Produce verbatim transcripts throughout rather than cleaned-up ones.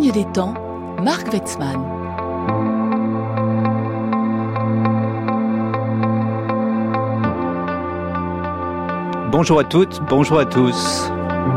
signe des temps, Marc Wetzmann. Bonjour à toutes, bonjour à tous.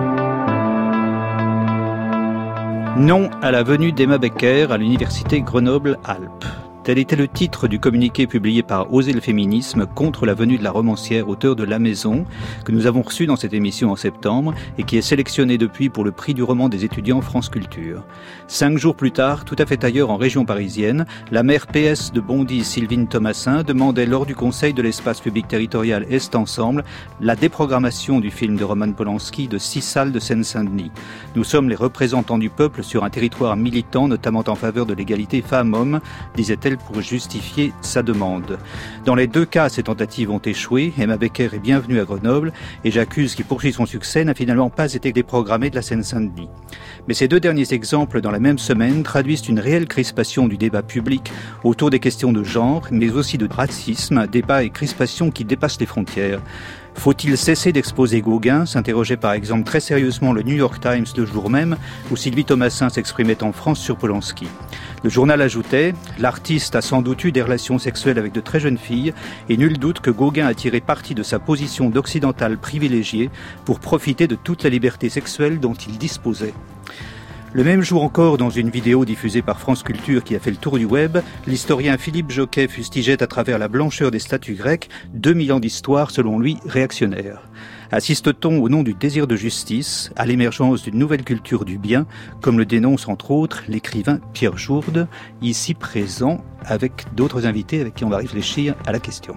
Non à la venue d'Emma Becker à l'université Grenoble-Alpes. Tel était le titre du communiqué publié par Oser le féminisme contre la venue de la romancière, auteure de La Maison, que nous avons reçu dans cette émission en septembre et qui est sélectionné depuis pour le prix du roman des étudiants France Culture. Cinq jours plus tard, tout à fait ailleurs en région parisienne, la maire P S de Bondy, Sylvine Thomassin, demandait lors du conseil de l'espace public territorial Est Ensemble la déprogrammation du film de Roman Polanski de six salles de Seine-Saint-Denis. Nous sommes les représentants du peuple sur un territoire militant, notamment en faveur de l'égalité femmes-hommes, disait-elle pour justifier sa demande. Dans les deux cas, ces tentatives ont échoué. Emma Becker est bienvenue à Grenoble et J'accuse, qui poursuit son succès, n'a finalement pas été déprogrammé de la Seine-Saint-Denis. Mais ces deux derniers exemples dans la même semaine traduisent une réelle crispation du débat public autour des questions de genre, mais aussi de racisme, débat et crispation qui dépassent les frontières. Faut-il cesser d'exposer Gauguin, s'interrogeait par exemple très sérieusement le New York Times le jour même où Sylvie Thomassin s'exprimait en France sur Polanski. Le journal ajoutait « L'artiste a sans doute eu des relations sexuelles avec de très jeunes filles et nul doute que Gauguin a tiré parti de sa position d'occidental privilégié pour profiter de toute la liberté sexuelle dont il disposait. » Le même jour encore, dans une vidéo diffusée par France Culture qui a fait le tour du web, l'historien Philippe Jocquet fustigeait à travers la blancheur des statues grecques deux mille ans d'histoire, selon lui, réactionnaire. Assiste-t-on au nom du désir de justice à l'émergence d'une nouvelle culture du bien, comme le dénonce entre autres l'écrivain Pierre Jourde, ici présent avec d'autres invités avec qui on va réfléchir à la question.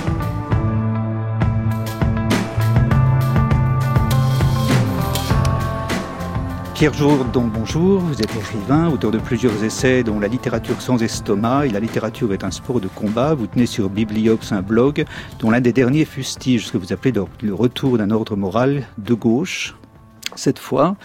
Pierre Jourde, donc bonjour, vous êtes écrivain, auteur de plusieurs essais dont La littérature sans estomac et La littérature est un sport de combat. Vous tenez sur Bibliops un blog dont l'un des derniers fustige ce que vous appelez le retour d'un ordre moral de gauche. Cette fois,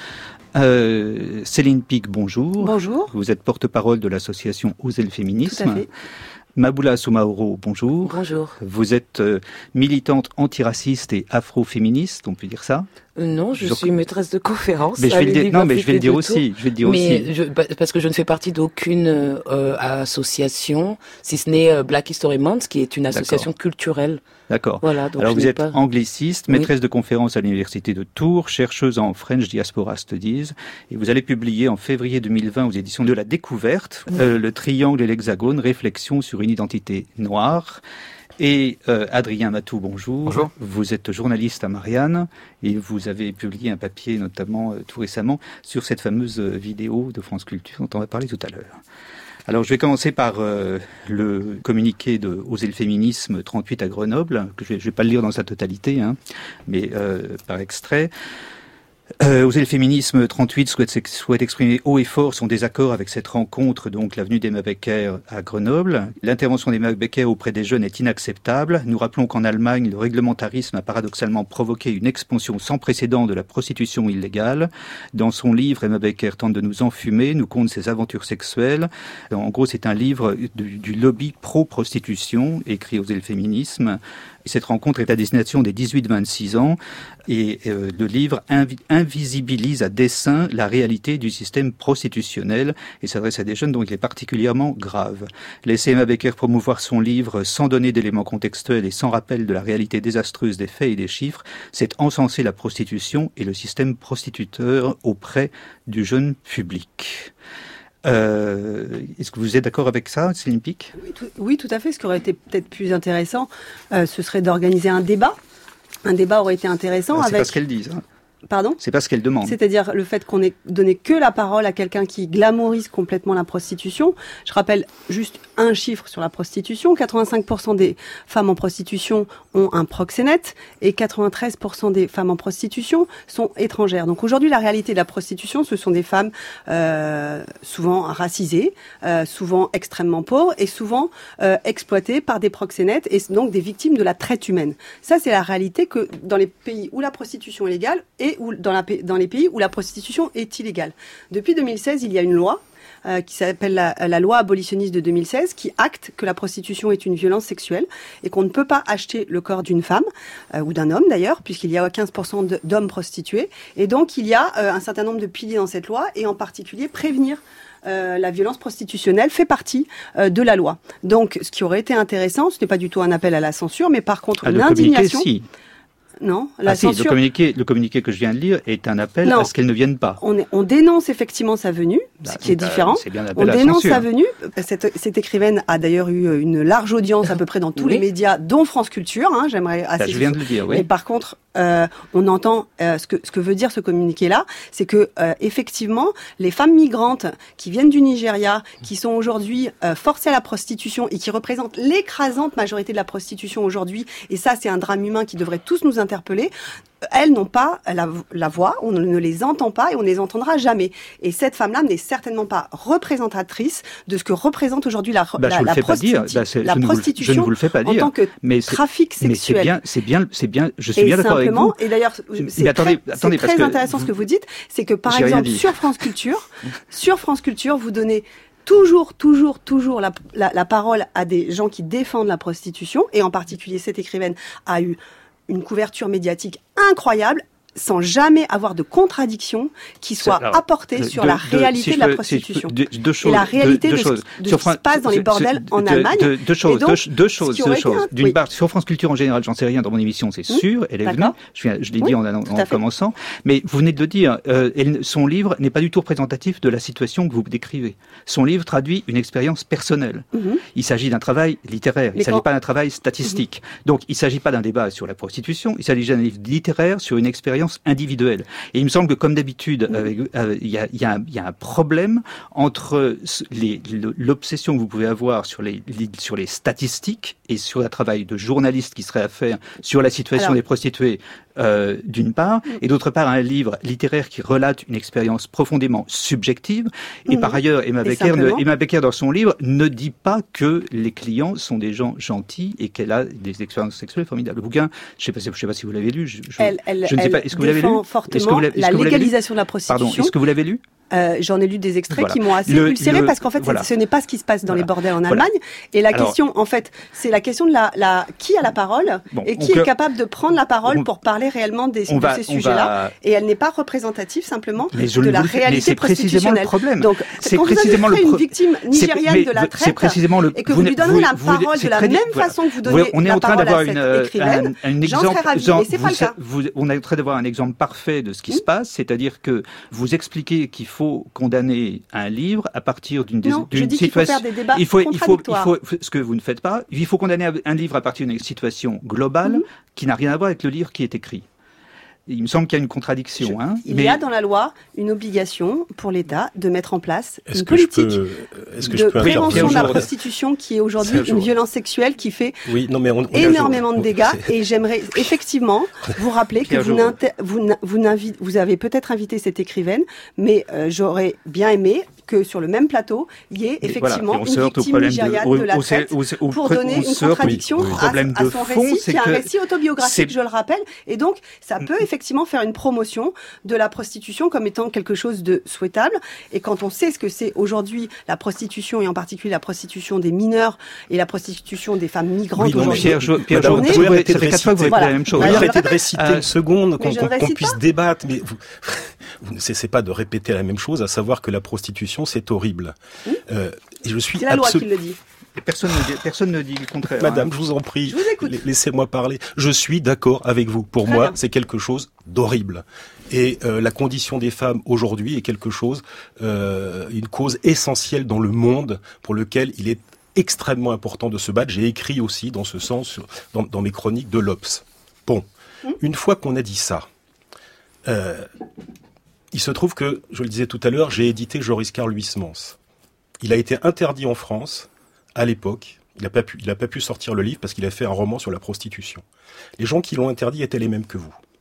euh, Céline Pic, bonjour. Bonjour. Vous êtes porte-parole de l'association Oser le féminisme. Tout à fait. Maboula Soumaoro, bonjour. Bonjour. Vous êtes euh, militante antiraciste et afro-féministe, on peut dire ça ? Euh, non, je, je suis maîtresse de conférence. Mais je vais le dire, non, mais je vais le dire aussi. Je vais le dire mais aussi. Je, parce que je ne fais partie d'aucune euh, association, si ce n'est euh, Black History Month, qui est une association D'accord. culturelle. D'accord. Voilà, donc alors vous êtes pas... angliciste, maîtresse oui. de conférence à l'université de Tours, chercheuse en French Diaspora Studies, et vous allez publier en février deux mille vingt aux éditions de La Découverte, oui. euh, Le Triangle et l'Hexagone, réflexion sur une identité noire. Et euh, Adrien Matou, bonjour. Bonjour. Vous êtes journaliste à Marianne et vous avez publié un papier notamment euh, tout récemment sur cette fameuse euh, vidéo de France Culture dont on va parler tout à l'heure. Alors je vais commencer par euh, le communiqué de Oser le féminisme trente-huit à Grenoble, que je ne vais pas le lire dans sa totalité, hein, mais euh, par extrait. Euh, Oser le féminisme trente-huit souhaite, souhaite exprimer haut et fort son désaccord avec cette rencontre, donc la venue d'Emma Becker à Grenoble. L'intervention d'Emma Becker auprès des jeunes est inacceptable. Nous rappelons qu'en Allemagne, le réglementarisme a paradoxalement provoqué une expansion sans précédent de la prostitution illégale. Dans son livre, Emma Becker tente de nous enfumer, nous conte ses aventures sexuelles. En gros, c'est un livre du, du lobby pro-prostitution, écrit Oser le féminisme. Cette rencontre est à destination des dix-huit vingt-six ans et euh, le livre invi- invisibilise à dessein la réalité du système prostitutionnel et s'adresse à des jeunes dont il est particulièrement grave. Laisser Emma Becker promouvoir son livre sans donner d'éléments contextuels et sans rappel de la réalité désastreuse des faits et des chiffres, c'est encenser la prostitution et le système prostituteur auprès du jeune public. Euh, est-ce que vous êtes d'accord avec ça, Céline Pic ? oui tout, oui, tout à fait. Ce qui aurait été peut-être plus intéressant, euh, ce serait d'organiser un débat. Un débat aurait été intéressant. Ah, c'est avec... pas ce qu'elles disent. Hein. Pardon ? C'est pas ce qu'elle demande. C'est-à-dire le fait qu'on ait donné que la parole à quelqu'un qui glamourise complètement la prostitution. Je rappelle juste un chiffre sur la prostitution. quatre-vingt-cinq pour cent des femmes en prostitution ont un proxénète et quatre-vingt-treize pour cent des femmes en prostitution sont étrangères. Donc aujourd'hui, la réalité de la prostitution, ce sont des femmes euh, souvent racisées, euh, souvent extrêmement pauvres et souvent euh, exploitées par des proxénètes et donc des victimes de la traite humaine. Ça, c'est la réalité que dans les pays où la prostitution est légale et et où, dans, la, dans les pays où la prostitution est illégale. Depuis deux mille seize, il y a une loi Euh, qui s'appelle la, la loi abolitionniste de deux mille seize, qui acte que la prostitution est une violence sexuelle et qu'on ne peut pas acheter le corps d'une femme, euh, ou d'un homme d'ailleurs, puisqu'il y a quinze pour cent de, d'hommes prostitués. Et donc, il y a euh, un certain nombre de piliers dans cette loi, et en particulier, prévenir euh, la violence prostitutionnelle fait partie euh, de la loi. Donc, ce qui aurait été intéressant, ce n'est pas du tout un appel à la censure, mais par contre, à une indignation... Si. Non, la ah si, censure... le communiqué, le communiqué que je viens de lire est un appel non. à ce qu'elle ne vienne pas. On, est, on dénonce effectivement sa venue, bah, ce qui est bah, différent. C'est bien on dénonce sa venue. Cette, cette écrivaine a d'ailleurs eu une large audience à peu près dans tous oui. les médias, dont France Culture. Hein, j'aimerais assez. Bah, je viens de le dire. Oui. Mais par contre, euh, on entend euh, ce que ce que veut dire ce communiqué-là, c'est que euh, effectivement, les femmes migrantes qui viennent du Nigeria, qui sont aujourd'hui euh, forcées à la prostitution et qui représentent l'écrasante majorité de la prostitution aujourd'hui, et ça, c'est un drame humain qui devrait tous nous interpeller. Elles n'ont pas la, la voix, on ne les entend pas et on ne les entendra jamais. Et cette femme-là n'est certainement pas représentatrice de ce que représente aujourd'hui la, bah, la, la, prostitu- bah, la je prostitution ne vous le fais pas dire, en tant que mais trafic sexuel. Mais c'est bien, c'est bien, c'est bien. Je suis et bien d'accord avec vous. Et d'ailleurs, c'est mais attendez, très, attendez, c'est très parce intéressant que ce que vous dites, c'est que par J'ai exemple sur France Culture, sur France Culture, vous donnez toujours, toujours, toujours la, la, la parole à des gens qui défendent la prostitution, et en particulier cette écrivaine a eu une couverture médiatique incroyable, sans jamais avoir de contradiction qui soit alors, apportée sur deux, la réalité deux, si de la prostitution. Si deux, deux choses, et la réalité deux, de, deux ce, de ce qui se passe dans les bordels en Allemagne. Deux, deux choses, donc, deux, deux choses, deux choses. Un... D'une oui. part, sur France Culture en général, j'en sais rien dans mon émission, c'est sûr, elle est venue, je, je l'ai oui, dit en, en, en commençant, mais vous venez de le dire, euh, elle, son livre n'est pas du tout représentatif de la situation que vous décrivez. Son livre traduit une expérience personnelle. Mm-hmm. Il s'agit d'un travail littéraire, mais il ne s'agit quand... pas d'un travail statistique. Mm-hmm. Donc, il ne s'agit pas d'un débat sur la prostitution, il s'agit d'un livre littéraire sur une expérience individuelle. Et il me semble que, comme d'habitude, il euh, euh, y, a, y, a, y a un problème entre les, l'obsession que vous pouvez avoir sur les, sur les statistiques et sur le travail de journaliste qui serait à faire sur la situation Alors, des prostituées, euh, d'une part, et d'autre part, un livre littéraire qui relate une expérience profondément subjective. Et mmh, par ailleurs, Emma Becker, ne, Emma Becker, dans son livre, ne dit pas que les clients sont des gens gentils et qu'elle a des expériences sexuelles formidables. Le bouquin, je ne sais, sais pas si vous l'avez lu. Je, je, elle, elle, je ne sais pas. Est-ce que vous l'avez lu? Fortement est-ce que vous l'avez, est-ce la légalisation de la prostitution. Pardon, est-ce que vous l'avez lu? Euh, j'en ai lu des extraits voilà. qui m'ont assez le, ulcéré le, parce qu'en fait, voilà. ce n'est pas ce qui se passe dans voilà. les bordels en voilà. Allemagne. Et la Alors, question, en fait, c'est la question de la, la qui a la parole bon, et qui est capable de prendre la parole on, pour parler réellement des, de va, ces sujets-là. Va... Et elle n'est pas représentative simplement de la réalité prostitutionnelle. Donc, c'est quand précisément vous avez une victime nigériane de la traite et que vous lui donnez la parole de la même façon que vous donnez la parole à cette écrivaine, j'en serais ravie. Mais c'est pas le cas. On est en train d'avoir un exemple parfait de ce qui se passe, c'est-à-dire que vous expliquez qu'il faut condamner un livre à partir d'une, non, d'une je dis situation. Qu'il faut faire des débats il faut, il faut, il faut, ce que vous ne faites pas. Il faut condamner un livre à partir d'une situation globale mmh. qui n'a rien à voir avec le livre qui est écrit. Il me semble qu'il y a une contradiction. Je, hein, il mais... y a dans la loi une obligation pour l'État de mettre en place est-ce une politique peux, est-ce que de je peux prévention de la prostitution qui est aujourd'hui une violence sexuelle qui fait oui, non, mais on, on énormément de dégâts. Et j'aimerais effectivement vous rappeler que vous, vous, vous, vous avez peut-être invité cette écrivaine, mais euh, j'aurais bien aimé que sur le même plateau, il y ait effectivement voilà, une victime nigériane de, de la traite au, au, au, pour donner une contradiction oui, oui. à, à son fond, récit, qui est un récit autobiographique, je le rappelle. Et donc, ça peut effectivement faire une promotion de la prostitution comme étant quelque chose de souhaitable. Et quand on sait ce que c'est aujourd'hui la prostitution, et en particulier la prostitution des mineurs et la prostitution des femmes migrantes oui, aujourd'hui. Pierre, je, Pierre, vous pouvez arrêter de réciter, vous voilà. la même chose. Vous arrêtez de réciter une seconde, qu'on, qu'on, qu'on puisse débattre, mais vous, vous ne cessez pas de répéter la même chose, à savoir que la prostitution, c'est horrible. Mmh. Euh, et je suis c'est la loi qui le dit. Personne ne dit, personne ne dit le contraire. Madame, hein. je vous en prie, je vous écoute. Laissez-moi parler. Je suis d'accord avec vous. Pour Très moi, bien. c'est quelque chose d'horrible. Et euh, la condition des femmes aujourd'hui est quelque chose, euh, une cause essentielle dans le monde pour lequel il est extrêmement important de se battre. J'ai écrit aussi dans ce sens dans, dans mes chroniques de l'Obs. Bon, mmh. Une fois qu'on a dit ça, euh, il se trouve que, je le disais tout à l'heure, j'ai édité Joris Karl Huysmans. Il a été interdit en France à l'époque. Il n'a pas pu, il n'a pas pu sortir le livre parce qu'il a fait un roman sur la prostitution. Les gens qui l'ont interdit étaient les mêmes que vous.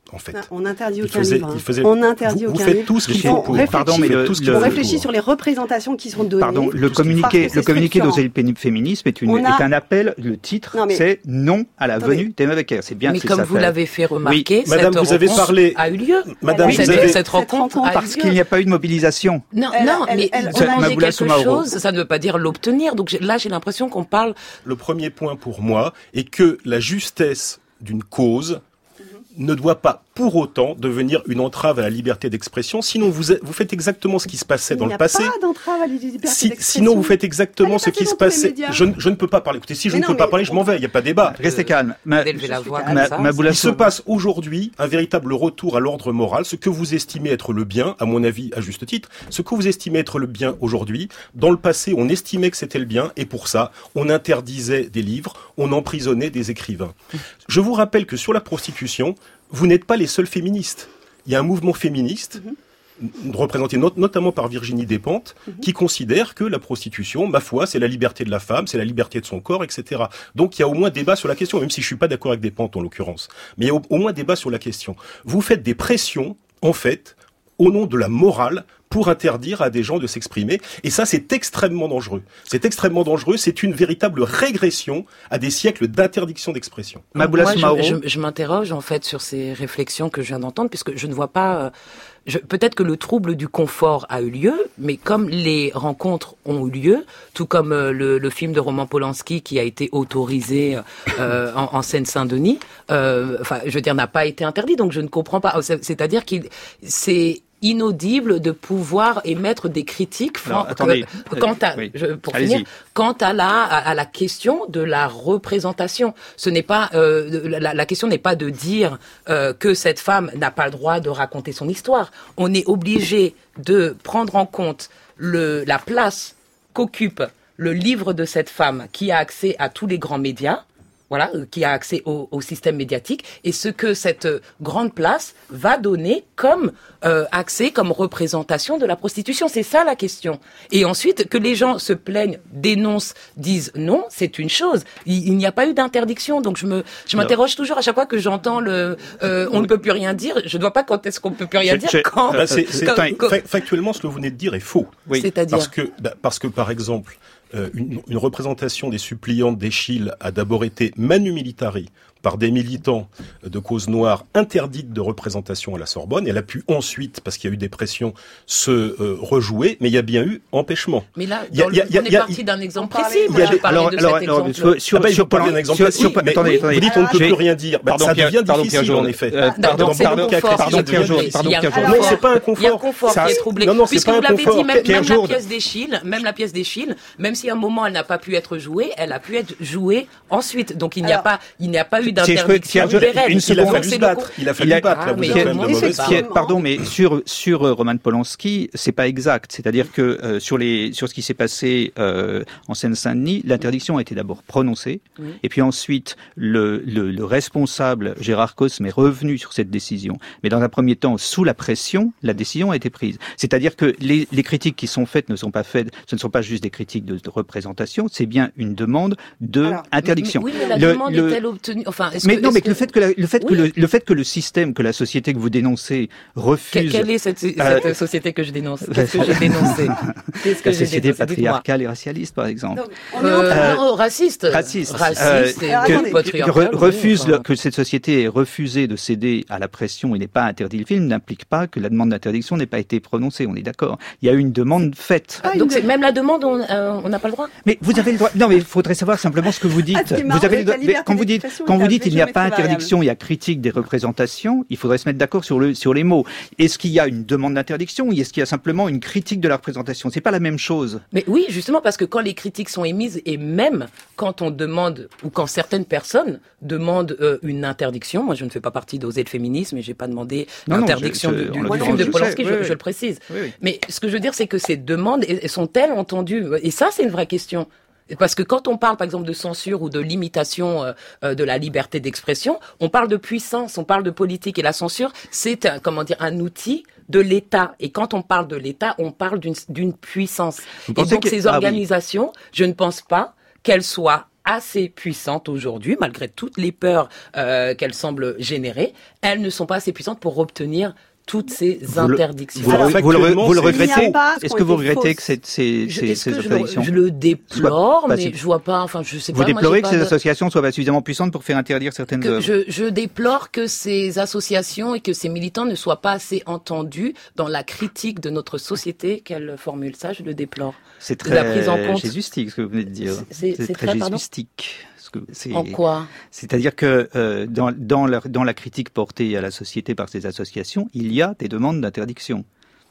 en fait. On interdit aucun faisait, livre. Hein. Faisait, on interdit vous, aucun vous faites livre. tout ce qu'il faut pour. Pardon, mais le, le, on réfléchit sur les représentations qui sont données. Pardon, le communiqué, le communiqué d'Oser le féminisme est, une, a... est un appel. Le titre, non, mais... c'est non à la Attendez. venue d'Emma Becker. C'est bien. Mais comme vous l'avez fait remarquer, oui. cette Madame, vous avez parlé. A eu lieu. Madame, oui, vous cette, avez... cette rencontre a parce qu'il n'y a pas eu de mobilisation. Non, elle, non, elle, mais elle, demander quelque chose, ça ne veut pas dire l'obtenir. Donc là, j'ai l'impression qu'on parle. Le premier point pour moi est que la justesse d'une cause ne doit pas pour autant devenir une entrave à la liberté d'expression. Sinon, vous, vous faites exactement ce qui se passait dans le passé. Il n'y a pas d'entrave à la liberté si, d'expression. Sinon, vous faites exactement ce qui se passait. Je, je ne peux pas parler. Écoutez, si je mais ne non, peux pas parler, je m'en vais. Il n'y a pas débat. Restez calme. Ma, la voix ma, ça, ma il se passe aujourd'hui un véritable retour à l'ordre moral. Ce que vous estimez être le bien, à mon avis, à juste titre, ce que vous estimez être le bien aujourd'hui, dans le passé, on estimait que c'était le bien, et pour ça, on interdisait des livres, on emprisonnait des écrivains. Je vous rappelle que sur la prostitution, vous n'êtes pas les seuls féministes. Il y a un mouvement féministe, mm-hmm. représenté not- notamment par Virginie Despentes, mm-hmm. qui considère que la prostitution, ma foi, c'est la liberté de la femme, c'est la liberté de son corps, et cetera. Donc il y a au moins débat sur la question, même si je suis pas d'accord avec Despentes en l'occurrence. Mais il y a au, au moins débat sur la question. Vous faites des pressions, en fait, au nom de la morale, pour interdire à des gens de s'exprimer. Et ça, c'est extrêmement dangereux. C'est extrêmement dangereux. C'est une véritable régression à des siècles d'interdiction d'expression. Moi, je, je, je m'interroge, en fait, sur ces réflexions que je viens d'entendre, puisque je ne vois pas... Euh, je, peut-être que le trouble du confort a eu lieu, mais comme les rencontres ont eu lieu, tout comme euh, le, le film de Roman Polanski qui a été autorisé euh, en, en Seine-Saint-Denis, euh, enfin, je veux dire, n'a pas été interdit, donc je ne comprends pas. C'est-à-dire qu'il... c'est inaudible de pouvoir émettre des critiques Alors, attendez, que, quant à oui. je, pour Allez-y. finir quant à la à, à la question de la représentation. Ce n'est pas euh, la, la question n'est pas de dire euh, que cette femme n'a pas le droit de raconter son histoire. On est obligé de prendre en compte le la place qu'occupe le livre de cette femme qui a accès à tous les grands médias. Voilà, qui a accès au, au système médiatique, et ce que cette euh, grande place va donner comme euh, accès, comme représentation de la prostitution. C'est ça la question. Et ensuite, que les gens se plaignent, dénoncent, disent non, c'est une chose. Il, il n'y a pas eu d'interdiction. Donc je me, je m'interroge toujours à chaque fois que j'entends le, euh, on ne peut plus rien dire. Je ne vois pas quand est-ce qu'on ne peut plus rien je, dire. Je, quand, bah c'est, c'est, quand, quand, factuellement, ce que vous venez de dire est faux. Oui. C'est-à-dire parce que, bah, parce que par exemple. Euh, une, une représentation des suppliantes d'Eschyle a d'abord été manu militari par des militants de cause noire interdite de représentation à la Sorbonne. Elle a pu ensuite, parce qu'il y a eu des pressions, se euh, rejouer, mais il y a bien eu empêchement. Mais là, y a, dans y a, le, y a, on est y a, parti d'un exemple précis. Il y a des, alors, de alors, cet alors, exemple. Sur, ah ben, sur, parler d'un exemple précis. Sur, mais attendez, oui, attendez. Vous dites on ne peut J'ai... plus rien dire. Bah, pardon, ça Pierre, devient pardon, difficile, Pierre, en effet. euh, pardon, pardon, pardon, Pierre Jour, pardon, Pierre Jour. Non, c'est pas un confort. Il y a un confort qui est troublé. Non, non, c'est Puisque pas un vous l'avez confort. dit, même, Pierre même la Jourde. pièce d'Eschyle, même la pièce d'Eschyle, même si à un moment elle n'a pas pu être jouée, elle a pu être jouée ensuite. Donc il n'y a pas, il n'y a pas eu d'interdiction pérenne. Une Il a fallu se battre. Il a fallu se battre. Là, vous êtes quand même de mauvaise foi. Pardon, mais sur sur euh, Roman Polanski, c'est pas exact. C'est-à-dire que euh, sur les sur ce qui s'est passé euh, en Seine-Saint-Denis, l'interdiction a été d'abord prononcée, oui. et puis ensuite le, le le responsable Gérard Cosme est revenu sur cette décision. Mais dans un premier temps, sous la pression, la décision a été prise. C'est-à-dire que les les critiques qui sont faites ne sont pas faites, ce ne sont pas juste des critiques de, de représentation, c'est bien une demande de Alors, interdiction. Mais, mais, oui, mais la le, demande le, est-elle obtenue Enfin, est-ce mais que, non, est-ce mais que... le fait que la, le fait oui. que le, le fait que le système, que la société que vous dénoncez refuse. Quelle est cette, cette euh, société que je dénonce Qu'est-ce que j'ai dénoncé Qu'est-ce que La j'ai société dénoncé patriarcale et racialiste, par exemple. Donc, euh, euh, non, raciste. Raciste. Raciste Euh, et que, patriarcale. Que, refuse oui, enfin. le, que cette société ait refusé de céder à la pression et n'ait pas interdit le film n'implique pas que la demande d'interdiction n'ait pas été prononcée. On est d'accord. Il y a eu une demande faite. Ah, donc c'est même la demande, on euh, n'a pas le droit. Mais vous avez le droit. Non, mais il faudrait savoir simplement ce que vous dites. Ah, vous avez le droit. Quand vous dites, quand vous dites, il n'y a pas interdiction, il y a critique des représentations. Il faudrait se mettre d'accord sur le sur les mots. Est-ce qu'il y a une demande d'interdiction ou est-ce qu'il y a simplement une critique de la représentation? C'est pas la même chose. Mais oui, justement, parce que quand les critiques sont émises et même quand on demande ou quand certaines personnes demandent euh, une interdiction, moi je ne fais pas partie d'Oser le féminisme et j'ai pas demandé non, l'interdiction non, je, je, du, du film de Polanski, je, oui, je, je le précise. Oui, oui. Mais ce que je veux dire, c'est que ces demandes sont-elles entendues? Et ça, c'est une vraie question. Parce que quand on parle, par exemple, de censure ou de limitation euh, de la liberté d'expression, on parle de puissance, on parle de politique. Et la censure, c'est, un, comment dire, un outil de l'État. Et quand on parle de l'État, on parle d'une, d'une puissance. Et donc, que... ces organisations, ah, oui. je ne pense pas qu'elles soient assez puissantes aujourd'hui, malgré toutes les peurs euh, qu'elles semblent générer. Elles ne sont pas assez puissantes pour obtenir toutes ces vous interdictions. Le, vous, Alors, le, vous, le, vous le regrettez pas, Est-ce que vous regrettez que ces, ces, ces, ces que interdictions je le, je le déplore, bah, mais si. je vois pas, enfin, je sais vous pas. Vous déplorez moi, que ces de... associations soient pas suffisamment puissantes pour faire interdire certaines que œuvres je, je déplore que ces associations et que ces militants ne soient pas assez entendus dans la critique de notre société qu'elles formulent. Ça, je le déplore. C'est très la prise en compte. jésustique, ce que vous venez de dire. C'est, c'est, c'est très, très jésustique. C'est, en quoi? C'est-à-dire que euh, dans, dans, la, dans la critique portée à la société par ces associations, il y a des demandes d'interdiction.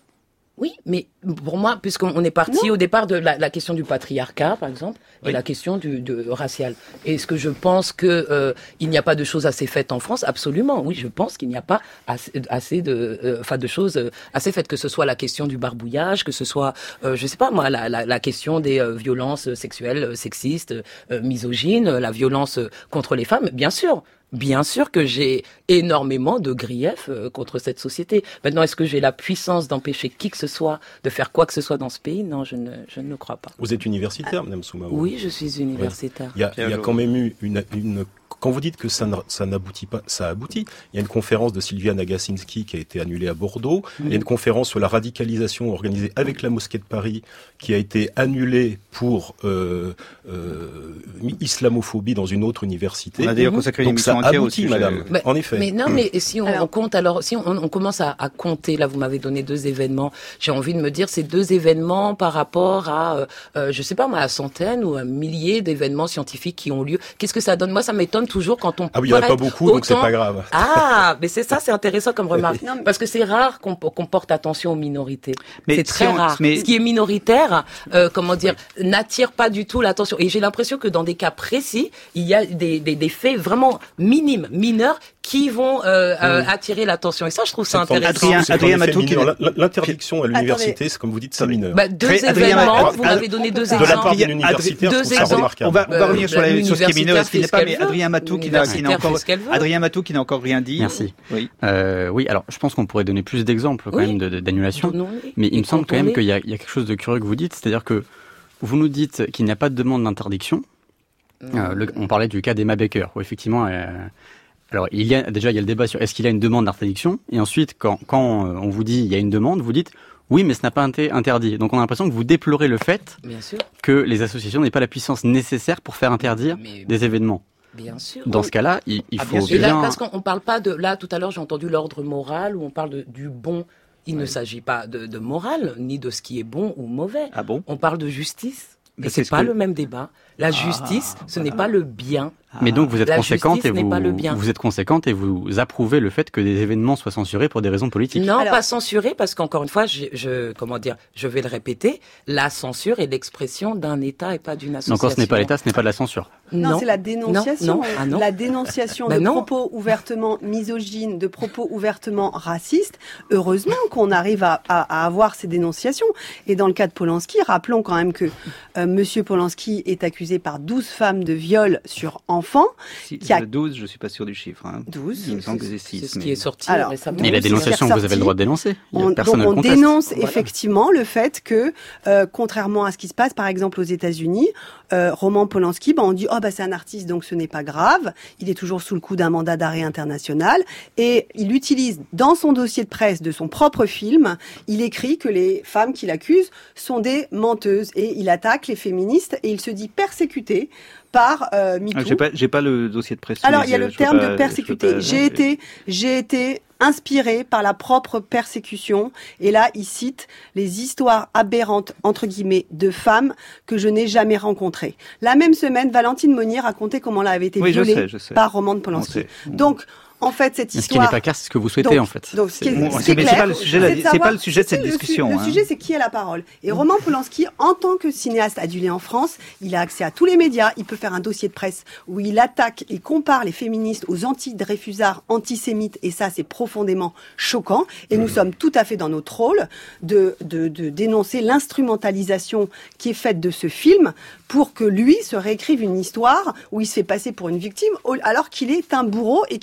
Oui, mais pour moi, puisqu'on est parti non. au départ de la, la question du patriarcat, par exemple, oui. et la question du de, raciale. Est-ce que je pense que euh, il n'y a pas de choses assez faites en France? Absolument, oui, je pense qu'il n'y a pas assez, assez de, euh, enfin, de choses assez faites. Que ce soit la question du barbouillage, que ce soit, euh, je sais pas moi, la, la, la question des euh, violences sexuelles, sexistes, euh, misogynes, la violence contre les femmes, bien sûr. Bien sûr que j'ai énormément de griefs euh, contre cette société. Maintenant, est-ce que j'ai la puissance d'empêcher qui que ce soit de faire quoi que ce soit dans ce pays? Non, je ne, je ne le crois pas. Vous êtes universitaire, Madame Soumaoro? Oui, je suis universitaire. Oui. Il y a, il y a quand même eu une, une quand vous dites que ça, ça n'aboutit pas, ça aboutit. Il y a une conférence de Sylviane Agacinski qui a été annulée à Bordeaux. Mmh. Il y a une conférence sur la radicalisation organisée avec la mosquée de Paris qui a été annulée pour euh, euh, islamophobie dans une autre université. On a d'ailleurs consacré une émission entière aboutit, au madame. Mais, en effet. Mais non, mais si on, alors, on compte, alors si on, on commence à, à compter, là, vous m'avez donné deux événements. J'ai envie de me dire, ces deux événements par rapport à, euh, je sais pas, moi, à centaines ou à milliers d'événements scientifiques qui ont lieu. Qu'est-ce que ça donne? Moi, ça m'étonne toujours quand on. Ah oui, il y en a pas beaucoup, autant... donc c'est pas grave. Ah, mais c'est ça, c'est intéressant comme remarque. Non, mais... Parce que c'est rare qu'on, qu'on porte attention aux minorités. Mais c'est très si on... rare. Mais... Ce qui est minoritaire, euh, comment dire, ouais. n'attire pas du tout l'attention. Et j'ai l'impression que dans des cas précis, il y a des, des, des faits vraiment minimes, mineurs, qui vont euh, mmh. euh, attirer l'attention. Et ça, je trouve ça intéressant. Adrien, Adrien Matou, qui... L'interdiction à l'université, Attendez. c'est comme vous dites, c'est mineur. Bah, deux Très, événements, Adrien, vous m'avez donné deux exemples. De la part d'une universitaire, deux exemples. On va, on va revenir sur la chose qui est mineure, ce qui n'est pas, mais Adrien Matou qui n'a encore, Adrien Matou qui n'a encore rien dit. Merci. Oui. Euh, oui, alors, je pense qu'on pourrait donner plus d'exemples, quand oui. même, de, de, d'annulation. Non, oui. Mais il me semble quand même qu'il y a, il y a quelque chose de curieux que vous dites, c'est-à-dire que vous nous dites qu'il n'y a pas de demande d'interdiction. Euh, le, on parlait du cas d'Emma Baker, où effectivement, euh, alors il y a déjà il y a le débat sur est-ce qu'il y a une demande d'interdiction, et ensuite quand quand on vous dit il y a une demande, vous dites oui mais ce n'a pas été interdit. Donc on a l'impression que vous déplorez le fait que les associations n'aient pas la puissance nécessaire pour faire interdire mais, des événements. Bien sûr. Dans ce cas-là, il, il ah, faut bien. bien... Là, parce qu'on parle pas de là tout à l'heure j'ai entendu l'ordre moral où on parle de, du bon. Il oui. ne s'agit pas de, de morale ni de ce qui est bon ou mauvais. Ah bon? On parle de justice. Mais c'est, c'est pas que... le même débat. La justice, ah, ce n'est pas le bien. Mais donc vous êtes la conséquente et vous, pas le bien. vous êtes conséquente et vous approuvez le fait que des événements soient censurés pour des raisons politiques. Non, Alors... pas censurés parce qu'encore une fois, je, je comment dire, je vais le répéter, la censure est l'expression d'un État et pas d'une association. Donc quand ce n'est pas l'État, ce n'est pas de la censure. Non, non c'est la dénonciation. Non, non. Ah, non. La dénonciation ben de non. propos ouvertement misogynes, de propos ouvertement racistes. Heureusement qu'on arrive à, à, à avoir ces dénonciations. Et dans le cas de Polanski, rappelons quand même que euh, Monsieur Polanski est accusé par douze femmes de viol sur enfants. Si, qui a... douze, je suis pas sûr du chiffre. Hein. douze Il me semble que c'est six. C'est ce mais... qui est sorti Alors, récemment. Et la dénonciation, vous avez le droit de dénoncer. On, Personne donc ne le on conteste. dénonce voilà. effectivement le fait que, euh, contrairement à ce qui se passe par exemple aux États-Unis, euh, Roman Polanski, bah, on dit oh bah c'est un artiste donc ce n'est pas grave. Il est toujours sous le coup d'un mandat d'arrêt international et il utilise dans son dossier de presse de son propre film, il écrit que les femmes qu'il accuse sont des menteuses et il attaque les féministes et il se dit persécuté par euh, MeToo. Ah, j'ai pas, j'ai pas le dossier de presse. Alors il y a le terme pas, de persécuté. J'ai été, j'ai été inspiré par la propre persécution. Et là, il cite les histoires aberrantes, entre guillemets, de femmes que je n'ai jamais rencontrées. La même semaine, Valentine Monnier racontait comment elle avait été oui, violée je sais, je sais. par Roman Polanski. Donc, en fait, cette Mais histoire. Ce qui n'est pas clair, c'est ce que vous souhaitez, donc, en fait. Donc, ce qui est, bon, ce qui est mais clair, c'est pas le sujet, c'est, c'est de savoir, pas le sujet de cette le, discussion. Le, hein. le sujet, c'est qui a la parole. Et Roman Polanski, en tant que cinéaste adulé en France, il a accès à tous les médias. Il peut faire un dossier de presse où il attaque et compare les féministes aux anti-Dreyfusards, antisémites. Et ça, c'est profondément choquant. Et mmh. nous sommes tout à fait dans notre rôle de, de, de dénoncer l'instrumentalisation qui est faite de ce film pour que lui se réécrive une histoire où il se fait passer pour une victime alors qu'il est un bourreau et qu'il est toujours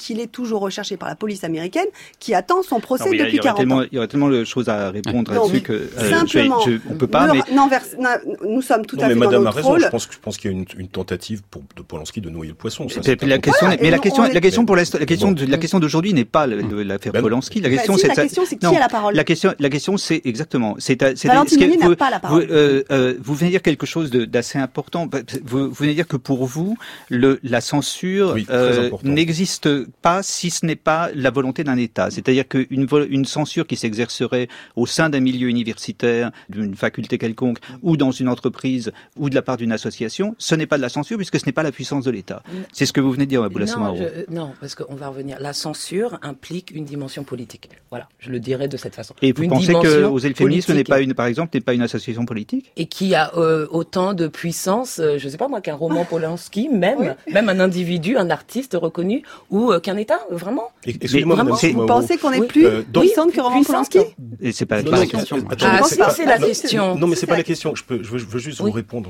toujours recherché par la police américaine, qui attend son procès non, depuis quarante tellement, ans. Il y aurait tellement de choses à répondre non, là-dessus que euh, simplement, je, je, on peut pas. Ne, mais... non, vers, nous sommes tout non, à mais fait Madame dans a notre raison. rôle. Je pense, je pense qu'il y a une, une tentative pour, de Polanski de noyer le poisson. Ça, mais, la question, voilà, mais la on, question, on est... la question pour la, la question, bon. de, la question d'aujourd'hui n'est pas l'affaire ben Polanski. La bah question, si, c'est la question, c'est qui non, a la parole. La question, la question, c'est exactement. C'est, c'est Valentine ce Louis vous, n'a pas la parole. Vous, euh, euh, vous venez dire quelque chose de, d'assez important. Vous, vous venez dire que pour vous, le, la censure oui, euh, n'existe pas si ce n'est pas la volonté d'un État. C'est-à-dire qu'une une censure qui s'exercerait au sein d'un milieu universitaire, d'une faculté quelconque, ou dans une entreprise, ou de la part d'une association, ce n'est pas de la censure puisque ce n'est pas la puissance de l'État. C'est ce que vous venez de dire, Boula Soumaroro. Non, je, non, parce qu'on va revenir. La censure implique une dimension politique. Voilà, je le dirais de cette façon. Et vous une pensez que Oser le féminisme n'est pas une, par exemple, n'est pas une association politique? Et qui a euh, autant de puissance, euh, je ne sais pas moi, qu'un roman Polanski, même, oui. même un individu, un artiste reconnu, ou euh, qu'un État, vraiment. Excusez-moi, vraiment, Madame, vous pensez qu'on est oui. plus euh, puissante que roman Polanski? Et c'est pas, non, pas non, la question. Attends, ah, non, c'est, pas, c'est la non, question. Non, mais c'est pas la question. Je peux, je veux, je veux juste oui. vous répondre.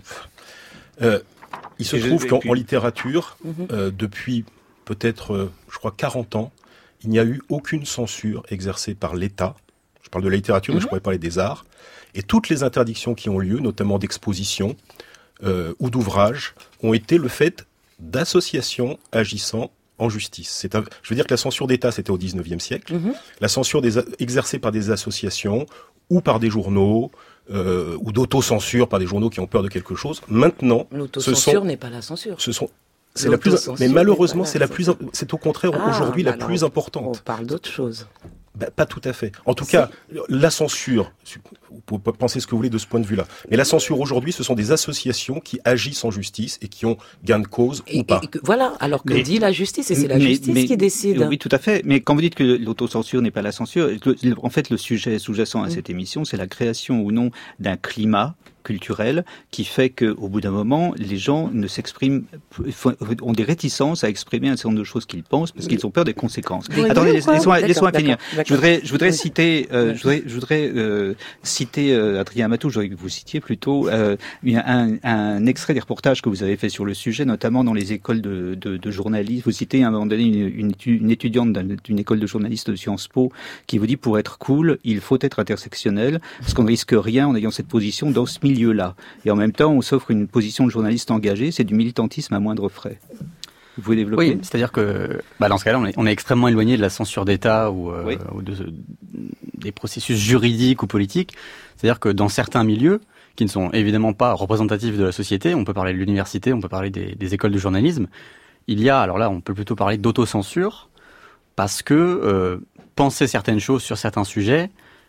Euh, il se et trouve je, qu'en puis... en littérature, mm-hmm. euh, depuis peut-être, euh, je crois, quarante ans, il n'y a eu aucune censure exercée par l'État. Je parle de la littérature, mm-hmm. mais je pourrais parler des arts. Et toutes les interdictions qui ont lieu, notamment d'exposition euh, ou d'ouvrages, ont été le fait d'associations agissant en justice. C'est un, je veux dire que la censure d'État, c'était au dix-neuvième siècle. Mm-hmm. La censure des, exercée par des associations ou par des journaux, euh, ou d'autocensure par des journaux qui ont peur de quelque chose. Maintenant, l'autocensure sont, n'est pas la censure. Ce sont, c'est la plus, mais malheureusement, c'est la plus, c'est au contraire ah, aujourd'hui bah la plus on, importante. On parle d'autre chose. Ben, pas tout à fait. En tout c'est... cas, la censure, vous pouvez penser ce que vous voulez de ce point de vue-là, mais la censure aujourd'hui, ce sont des associations qui agissent en justice et qui ont gain de cause et, ou pas. Et que, voilà, alors que mais, dit la justice, et c'est la mais, justice mais, qui décide. Oui, tout à fait. Mais quand vous dites que l'autocensure n'est pas la censure, en fait, le sujet sous-jacent à mmh. cette émission, c'est la création ou non d'un climat culturel qui fait qu'au bout d'un moment, les gens ne s'expriment, ont des réticences à exprimer un certain nombre de choses qu'ils pensent parce qu'ils ont peur des conséquences. Oui, Attendez, laissez-moi laissez finir. D'accord. Je voudrais, je voudrais oui. citer, euh, je voudrais, je voudrais euh, citer euh, Adrien Matou. Je voudrais que vous citiez plutôt euh, un, un extrait des reportages que vous avez fait sur le sujet, notamment dans les écoles de, de, de journalisme. Vous citez à un moment donné une, une, une étudiante d'une école de journalisme de Sciences Po qui vous dit pour être cool, il faut être intersectionnel parce qu'on ne risque rien en ayant cette position dans ce milieu lieu-là. Et en même temps, on s'offre une position de journaliste engagé, c'est du militantisme à moindre frais. Vous pouvez développer ? Oui, c'est-à-dire que bah dans ce cas-là, on est, on est extrêmement éloigné de la censure d'État ou, euh, oui. ou de, des processus juridiques ou politiques. C'est-à-dire que dans certains milieux, qui ne sont évidemment pas représentatifs de la société, on peut parler de l'université, on peut parler des, des écoles de journalisme, il y a, alors là, on peut plutôt parler d'autocensure, parce que euh, penser certaines choses sur certains sujets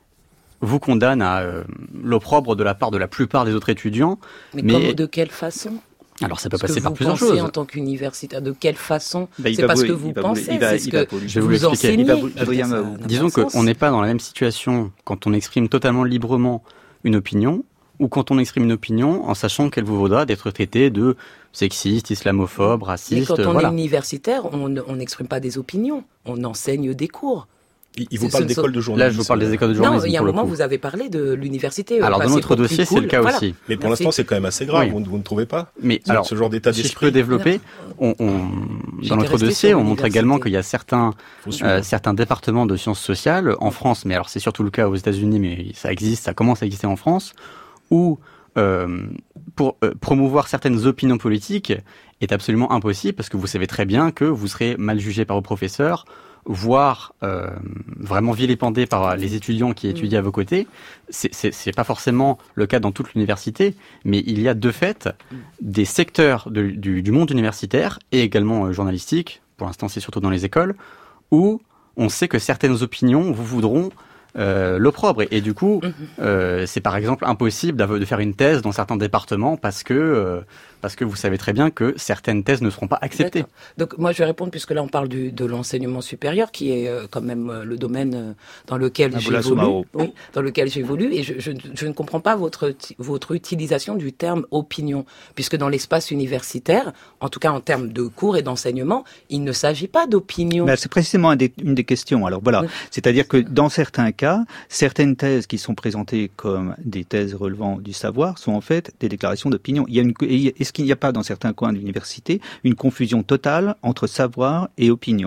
vous condamne à euh, l'opprobre de la part de la plupart des autres étudiants. Mais, mais... Comme, de quelle façon ? Alors ça peut parce passer par plusieurs choses. En tant qu'universitaire, de quelle façon ? bah, C'est parce vous, que vous pensez, va, c'est ce que je vais vous, vous enseignez. Vous, Adrien, ça, vous... Disons qu'on n'est pas dans la même situation quand on exprime totalement librement une opinion ou quand on exprime une opinion en sachant qu'elle vous vaudra d'être traité de sexiste, islamophobe, raciste. Mais quand on voilà. est universitaire, on n'exprime pas des opinions, on enseigne des cours. Il vous parle d'écoles de journalisme. Là, je vous parle des écoles de journalisme. Non, il y a un moment, coup. vous avez parlé de l'université. Alors, dans notre dossier, cool. c'est le cas voilà. aussi. Mais pour l'instant, c'est quand même assez grave, oui. vous, vous ne trouvez pas ? Mais ce, alors, ce genre d'état si d'esprit. je peux développer, on, on, dans notre dossier, on montre également qu'il y a certains, euh, certains départements de sciences sociales en France, mais alors c'est surtout le cas aux États-Unis, mais ça existe, ça commence à exister en France, où euh, pour euh, promouvoir certaines opinions politiques est absolument impossible parce que vous savez très bien que vous serez mal jugé par vos professeurs, voire euh, vraiment vilipendé par les étudiants qui étudient à vos côtés. C'est, c'est, c'est pas forcément le cas dans toute l'université, mais il y a de fait des secteurs de, du, du monde universitaire et également euh, journalistique, pour l'instant c'est surtout dans les écoles, où on sait que certaines opinions vous voudront Euh, l'opprobre et, et du coup euh, c'est par exemple impossible de faire une thèse dans certains départements parce que euh, parce que vous savez très bien que certaines thèses ne seront pas acceptées. D'accord. Donc moi je vais répondre puisque là on parle du, de l'enseignement supérieur qui est euh, quand même euh, le domaine euh, dans lequel ah, j'évolue, oui, dans lequel j'évolue et je, je, je ne comprends pas votre votre utilisation du terme opinion puisque dans l'espace universitaire, en tout cas en termes de cours et d'enseignement, il ne s'agit pas d'opinion. Ben, c'est précisément un des, une des questions. Alors voilà, oui. C'est-à-dire que dans certains cas certaines thèses qui sont présentées comme des thèses relevant du savoir sont en fait des déclarations d'opinion. Il y a une, est-ce qu'il n'y a pas dans certains coins de l'université une confusion totale entre savoir et opinion ?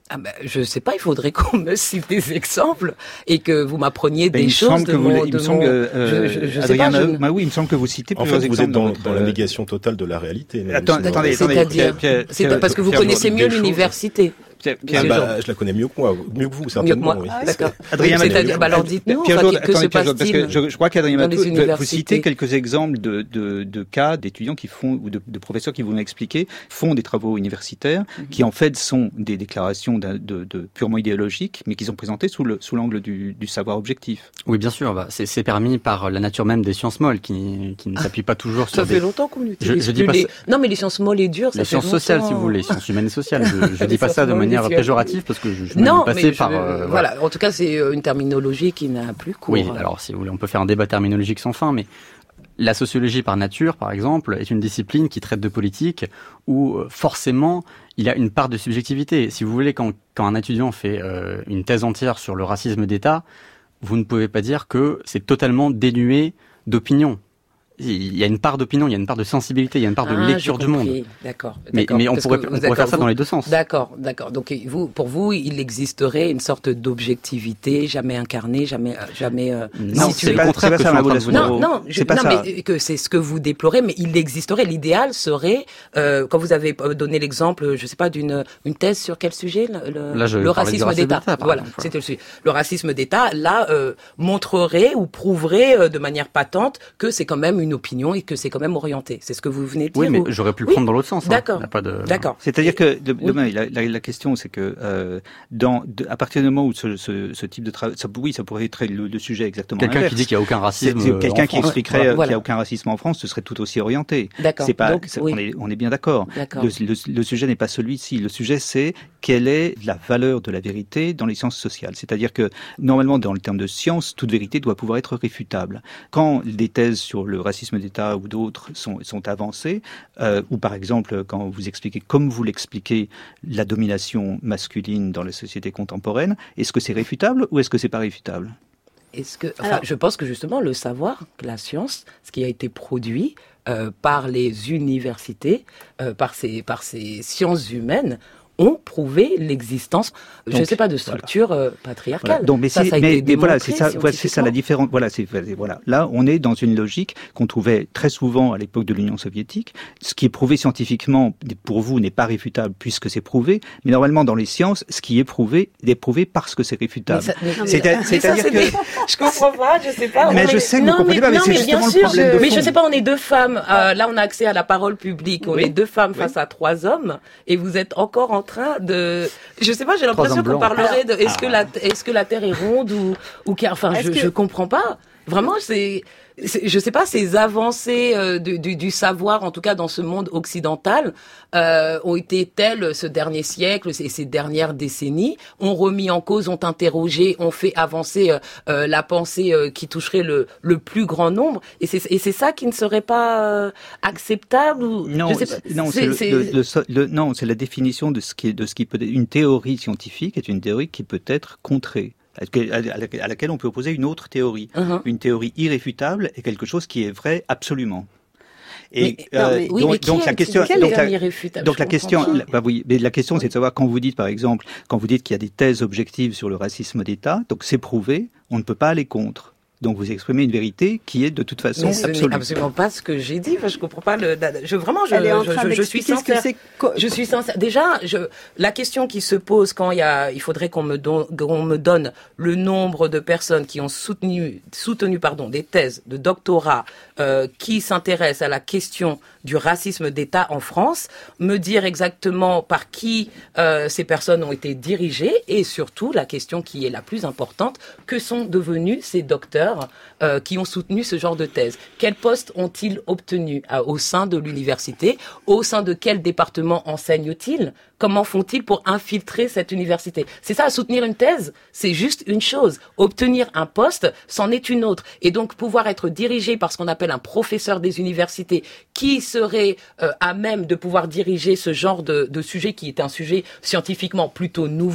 Ah ben, je sais pas, il faudrait qu'on me cite des exemples et que vous m'appreniez ben, des choses de que mon... Vous, il me semble, euh, je, je, je Adrien, sais pas, je... Bah oui, il me semble que vous citez plusieurs en fait, vous exemples. êtes dans, dans, dans la négation totale de la réalité. Attends, attendez, attendez. C'est-à-dire, c'est pas parce que vous connaissez mieux l'université. Pierre, Pierre ah bah, je la connais mieux que moi, mieux que vous, certainement. Mieux que moi. Oui. D'accord. Adrien C'est-à-dire, bah alors dites-nous, Pierre enfin, Jourde, que se passe-t-il parce que je, je crois qu'Adrien Matou, vous citez universités quelques exemples de, de, de cas d'étudiants qui font, ou de, de professeurs qui vous l'ont expliqué, font des travaux universitaires, mm-hmm. qui en fait sont des déclarations de, de, de purement idéologiques, mais qui sont présentées sous le, sous l'angle du, du savoir objectif. Oui, bien sûr, bah, c'est, c'est permis par la nature même des sciences molles, qui, qui ne s'appuient pas toujours sur ça des... fait longtemps qu'on utilise je, je dis pas les... ça... Non, mais les sciences molles et dures, ça les fait sciences longtemps. sociales, si vous voulez, les sciences humaines et sociales. Je, je dis pas ça de manière péjorative, parce que je, je non, passer je, par... Euh, voilà. voilà, en tout cas, c'est une terminologie qui n'a plus cours. Oui, alors si vous voulez, on peut faire un débat terminologique sans fin, mais la sociologie par nature, par exemple, est une discipline qui traite de politique où forcément il y a une part de subjectivité. Si vous voulez, quand, quand un étudiant fait euh, une thèse entière sur le racisme d'État, vous ne pouvez pas dire que c'est totalement dénué d'opinion. Il y a une part d'opinion, il y a une part de sensibilité, il y a une part de ah, lecture du monde. D'accord. Mais, d'accord. mais on pourrait, on pourrait faire ça vous, dans les deux sens. D'accord, d'accord. Donc vous, pour vous, il existerait une sorte d'objectivité, jamais incarnée, jamais, jamais. Euh, non, c'est le contraire que je suis en train de vous dire. Non, non, je, c'est pas non ça. mais que c'est ce que vous déplorez, mais il existerait. L'idéal serait, euh, quand vous avez donné l'exemple, je sais pas, d'une une thèse sur quel sujet, le, là, je le racisme, racisme d'État. d'État voilà, exemple, c'était le sujet. Le racisme d'État, là, euh, montrerait ou prouverait euh, de manière patente que c'est quand même une opinion et que c'est quand même orienté. C'est ce que vous venez de dire. Oui, mais ou... j'aurais pu le oui. prendre dans l'autre sens. D'accord. Hein. Pas de... D'accord. C'est-à-dire que de, oui. demain, la, la, la question, c'est que euh, dans, de, à partir du moment où ce, ce, ce type de travail, ça, oui, ça pourrait être le, le sujet exactement. Quelqu'un inverse. qui dit qu'il n'y a aucun racisme. C'est, c'est quelqu'un qui expliquerait voilà. qu'il n'y a aucun racisme en France, ce serait tout aussi orienté. D'accord. C'est pas. Donc, c'est, oui. on est, on est bien d'accord. d'accord. Le, le, le sujet n'est pas celui-ci. Le sujet, c'est quelle est la valeur de la vérité dans les sciences sociales. C'est-à-dire que normalement, dans le terme de science, toute vérité doit pouvoir être réfutable. Quand des thèses sur le racisme d'État ou d'autres sont, sont avancées, euh, ou par exemple quand vous expliquez, comme vous l'expliquez, la domination masculine dans la société contemporaine, est-ce que c'est réfutable ou est-ce que c'est pas réfutable ? Est-ce que, enfin, Alors, je pense que justement le savoir, la science, ce qui a été produit euh, par les universités, euh, par ces, par ces sciences humaines, ont prouvé l'existence, donc, je ne sais pas, de structures voilà. euh, patriarcales. Voilà. Donc, mais ça, c'est, ça a mais, été mais voilà, c'est ça, voilà, c'est ça la différence. Voilà, c'est voilà. Là, on est dans une logique qu'on trouvait très souvent à l'époque de l'Union soviétique. Ce qui est prouvé scientifiquement, pour vous, n'est pas réfutable puisque c'est prouvé. Mais normalement, dans les sciences, ce qui est prouvé est prouvé parce que c'est réfutable. Ça, mais, c'est, mais, c'est, c'est-à-dire que des... je comprends pas, je sais pas. Mais on je est... sais que non, vous comprenez mais, pas, mais non, c'est mais justement sûr, le problème je... de Mais fond. je sais pas, on est deux femmes. Euh, là, on a accès à la parole publique. On oui. est deux femmes oui. face à trois hommes, et vous êtes encore en train de. Je sais pas, j'ai l'impression qu'on parlerait de est-ce que la est-ce que la Terre est ronde ou ou enfin je que... je comprends pas. Vraiment, c'est, c'est, je sais pas, ces avancées euh, du, du, du savoir, en tout cas dans ce monde occidental, euh, ont été telles ce dernier siècle et ces dernières décennies, ont remis en cause, ont interrogé, ont fait avancer euh, euh, la pensée euh, qui toucherait le, le plus grand nombre. Et c'est, et c'est ça qui ne serait pas euh, acceptable ou non, je sais pas. Non, c'est, c'est, le, le, le, le, non, c'est la définition de ce qui est, de ce qui peut être une théorie scientifique est une théorie qui peut être contrée. À laquelle on peut opposer une autre théorie. Uh-huh. Une théorie irréfutable est quelque chose qui est vrai absolument. Et mais, euh, non, mais, oui, donc, mais qui donc est, la question, donc la, irréfutable, donc la question, la, bah oui, mais la question, c'est de savoir quand vous dites, par exemple, quand vous dites qu'il y a des thèses objectives sur le racisme d'État, donc c'est prouvé, on ne peut pas aller contre. Donc vous exprimez une vérité qui est de toute façon mais absolue. Ce n'est absolument pas ce que j'ai dit. Enfin, je comprends pas le. Je vraiment, je, je, je, je suis sincère. Que je suis sincère. Déjà, je, la question qui se pose quand il y a, il faudrait qu'on me donne, qu'on me donne le nombre de personnes qui ont soutenu, soutenu, pardon, des thèses de doctorat euh, qui s'intéressent à la question du racisme d'État en France, me dire exactement par qui euh, ces personnes ont été dirigées et surtout la question qui est la plus importante, que sont devenus ces docteurs Euh, qui ont soutenu ce genre de thèse. Quels postes ont-ils obtenus euh, au sein de l'université? Au sein de quel département enseignent-ils? Comment font-ils pour infiltrer cette université? C'est ça, soutenir une thèse, c'est juste une chose. Obtenir un poste, c'en est une autre. Et donc, pouvoir être dirigé par ce qu'on appelle un professeur des universités, qui serait euh, à même de pouvoir diriger ce genre de, de sujet qui est un sujet scientifiquement plutôt nouveau,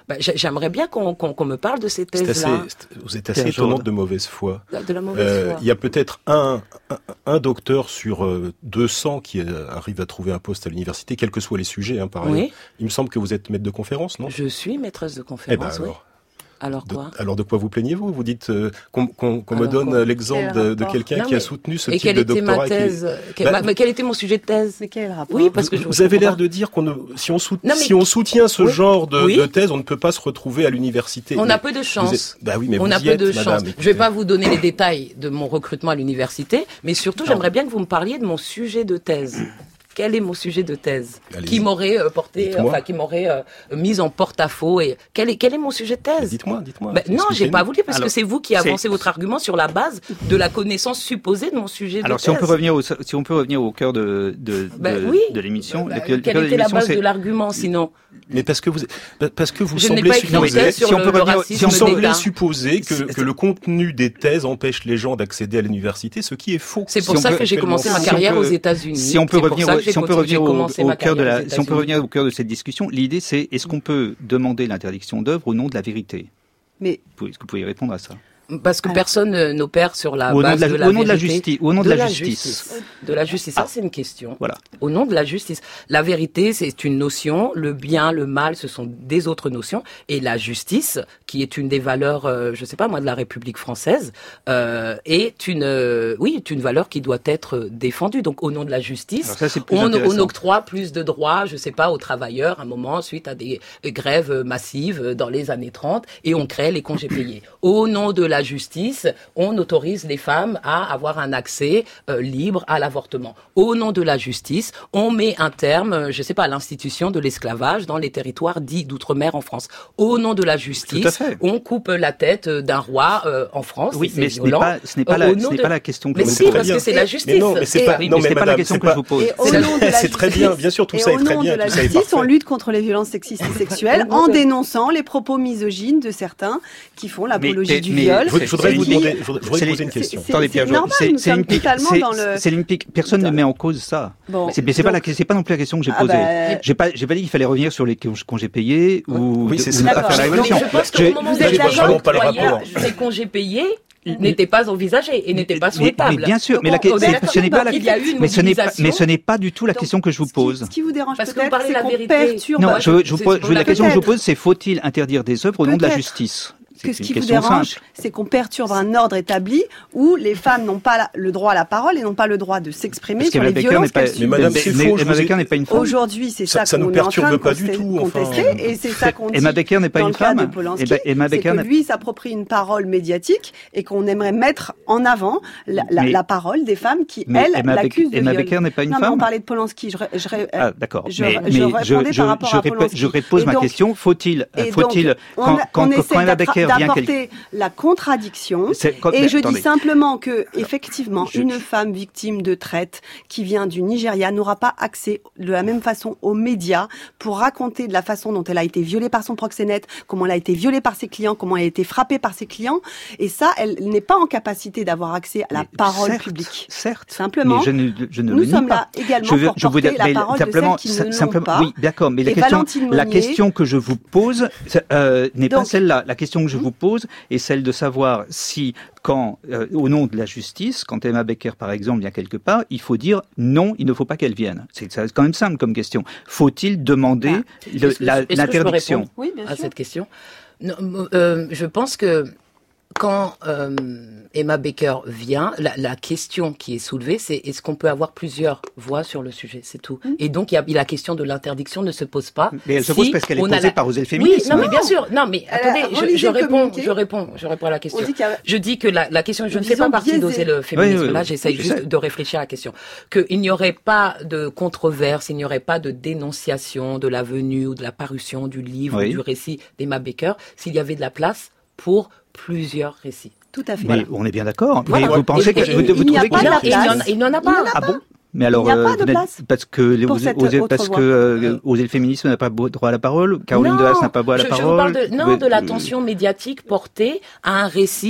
Bah, j'aimerais bien qu'on, qu'on, qu'on me parle de ces thèses-là. C'est assez, vous êtes assez étonnante de mauvaise foi. De, de la mauvaise euh, foi. Il y a peut-être un, un, un docteur sur euh, deux cents qui euh, arrive à trouver un poste à l'université, quels que soient les sujets, hein, par oui. ailleurs. Il me semble que vous êtes maître de conférence, non? Je suis maîtresse de conférence, eh ben, oui. alors. Alors quoi de, Alors de quoi vous plaignez-vous? Vous dites euh, qu'on, qu'on, qu'on me donne quoi l'exemple de, de quelqu'un non, qui mais, a soutenu ce et type de doctorat. Et quelle était ma thèse qui... bah, Mais quel était mon sujet de thèse? Mais quel rapport? Oui, parce que vous, je vous avez l'air de dire qu'on ne, si on, sout... non, mais... si on soutient ce oui. genre de, oui. de thèse, on ne peut pas se retrouver à l'université. On mais a peu de chance. Êtes... Bah oui, mais on vous a y peu êtes, de madame, chance. Je vais pas vous donner les détails de mon recrutement à l'université, mais surtout, non. j'aimerais bien que vous me parliez de mon sujet de thèse. Quel est mon sujet de thèse Allez-y. Qui m'aurait euh, porté, dites-moi. Enfin qui m'aurait euh, mise en porte-à-faux et quel est quel est mon sujet de thèse? Dites-moi, dites-moi. Ben, non, j'ai pas voulu parce Alors, que c'est vous qui avancez votre argument sur la base de la connaissance supposée de mon sujet Alors, de thèse. Alors si on peut revenir au si on peut revenir au cœur de de ben, de, oui. de l'émission. Ben, le, quelle le était de la base c'est... de l'argument sinon? Mais parce que vous parce que vous je semblez supposer si on peut le revenir, si on semblait d'État. supposer que, que le contenu des thèses empêche les gens d'accéder à l'université, ce qui est faux. C'est pour si ça que j'ai commencé ma carrière si aux États-Unis. Si on peut revenir, si on peut revenir au, au cœur de la, si on peut États-Unis. revenir au cœur de cette discussion, l'idée c'est est-ce qu'on peut demander l'interdiction d'œuvre au nom de la vérité? Mais est-ce que vous pouvez y répondre à ça? Parce que Alors, personne n'opère sur la au base nom de la, de la au nom de la vérité. justice, au nom de, de la, la justice. justice. De la justice, ça ah. c'est une question. Voilà. Au nom de la justice. La vérité, c'est une notion, le bien, le mal, ce sont des autres notions, et la justice, qui est une des valeurs, euh, je sais pas moi, de la République française, euh, est une, euh, oui, est une valeur qui doit être défendue. Donc au nom de la justice, ça, on, on octroie plus de droits, je sais pas, aux travailleurs, à un moment, suite à des grèves massives dans les années trente, et on crée les congés payés. Au nom de la justice, on autorise les femmes à avoir un accès euh, libre à l'avortement. Au nom de la justice, on met un terme, je sais pas, à l'institution de l'esclavage dans les territoires dits d'outre-mer en France. Au nom de la justice, on coupe la tête d'un roi euh, en France. Oui, c'est mais ce n'est pas, ce n'est pas, euh, la, ce de... n'est pas la question que mais je si, vous pose. parce que c'est la justice. Mais non, mais c'est pas, oui, non, mais mais c'est madame, pas la question c'est que pas... je vous pose. C'est très bien, bien sûr, tout et ça est très bien. Au nom de la justice, on lutte contre les violences sexistes et sexuelles en dénonçant les propos misogynes de certains qui font l'apologie du viol. Je voudrais vous demander, je voudrais poser une question. Attendez, Pierre, c'est une pique. C'est une pique. Personne ne met en cause ça. Bon, c'est c'est pas la c'est pas non plus la question que j'ai ah posée. Bah... J'ai pas j'ai pas dit qu'il fallait revenir sur les congés payés ou oui, c'est ou ne pas faire la révolution. Je pense qu'au moment où vous êtes d'accord, les congés payés n'étaient pas envisagés et n'étaient pas souhaitables. Mais, mais bien sûr, mais la, ce n'est pas la mais ce n'est pas mais ce n'est pas du tout la Donc, question que je vous pose. Ce qui, ce qui vous dérange parce peut-être, c'est la qu'on vérité. perturbe. Non, je, je, je, je, la question que je vous pose, c'est faut-il interdire des œuvres au nom de la justice? Que ce qui vous dérange, c'est qu'on perturbe un ordre établi où les femmes n'ont pas le droit à la parole et n'ont pas le droit de s'exprimer sur les violences qu'elles subissent. Mais madame, c'est faux. Emma Becker n'est pas une femme. Aujourd'hui, c'est ça, ça qu'on est en train de contester, et c'est ça qu'on dit. Emma Becker n'est pas une femme. Emma Becker, c'est que lui s'approprie une parole médiatique et qu'on aimerait mettre en avant la, la, la parole des femmes qui, elles, l'accusent de viol. Emma Becker n'est pas une femme. Non, mais on parlait de Polanski. Je, je, ah, d'accord. Je, mais, je mais répondais je, par rapport je, à Polanski. Je repose ma question. Faut-il, faut-il, quand, quand, quand Emma Becker vient quelque la contradiction quand, et mais, je attendez. dis simplement que effectivement je... une femme victime de traite qui vient du Nigeria n'aura pas accès de la même façon aux médias pour raconter de la façon dont elle a été violée par son proxénète, comment elle a été violée par ses clients, comment elle a été frappée par ses clients, et ça elle n'est pas en capacité d'avoir accès à la mais parole certes, publique. Certes, simplement mais je ne, je ne nous le nie sommes pas. là également je veux, pour je porter veux, la parole de celles qui ne l'ont pas. Oui, d'accord, mais la question, la question que je vous pose euh, n'est pas celle-là. La question que je vous pose est celle de savoir si, quand, euh, au nom de la justice, quand Emma Becker, par exemple, vient quelque part, il faut dire non, il ne faut pas qu'elle vienne. C'est, c'est quand même simple comme question. Faut-il demander ah, le, est-ce que, la, est-ce l'interdiction que je peux répondre oui, à cette question? Non, euh, je pense que quand euh, Emma Becker vient, la, la question qui est soulevée, c'est est-ce qu'on peut avoir plusieurs voix sur le sujet, c'est tout. Mmh. Et donc, il y a, la question de l'interdiction ne se pose pas. Mais elle si se pose parce qu'elle est posée la... par Osée le féminisme. Oui, non, mais bien sûr. Non, mais attendez, je, je réponds, je réponds, je réponds à la question. A... Je dis que la, la question, je ne fais pas partie d'Osée le féminisme. Oui, oui, Là, j'essaye je juste sais. de réfléchir à la question. Qu'il n'y aurait pas de controverse, il n'y aurait pas de dénonciation de la venue ou de la parution du livre, oui. ou du récit d'Emma Becker, s'il y avait de la place pour plusieurs récits. Tout à fait. Mais on est bien d'accord. Voilà. Mais vous pensez et, que et, vous, et, vous il trouvez qu'il y a il n'y en a pas. Ah bon? Mais alors, il n'y a pas euh, de place parce que les osez, parce que euh, Osée le féminisme n'a pas droit à la parole, Caroline Dehaas n'a pas droit à la je, parole. Je vous parle de, non, de l'attention médiatique portée à un récit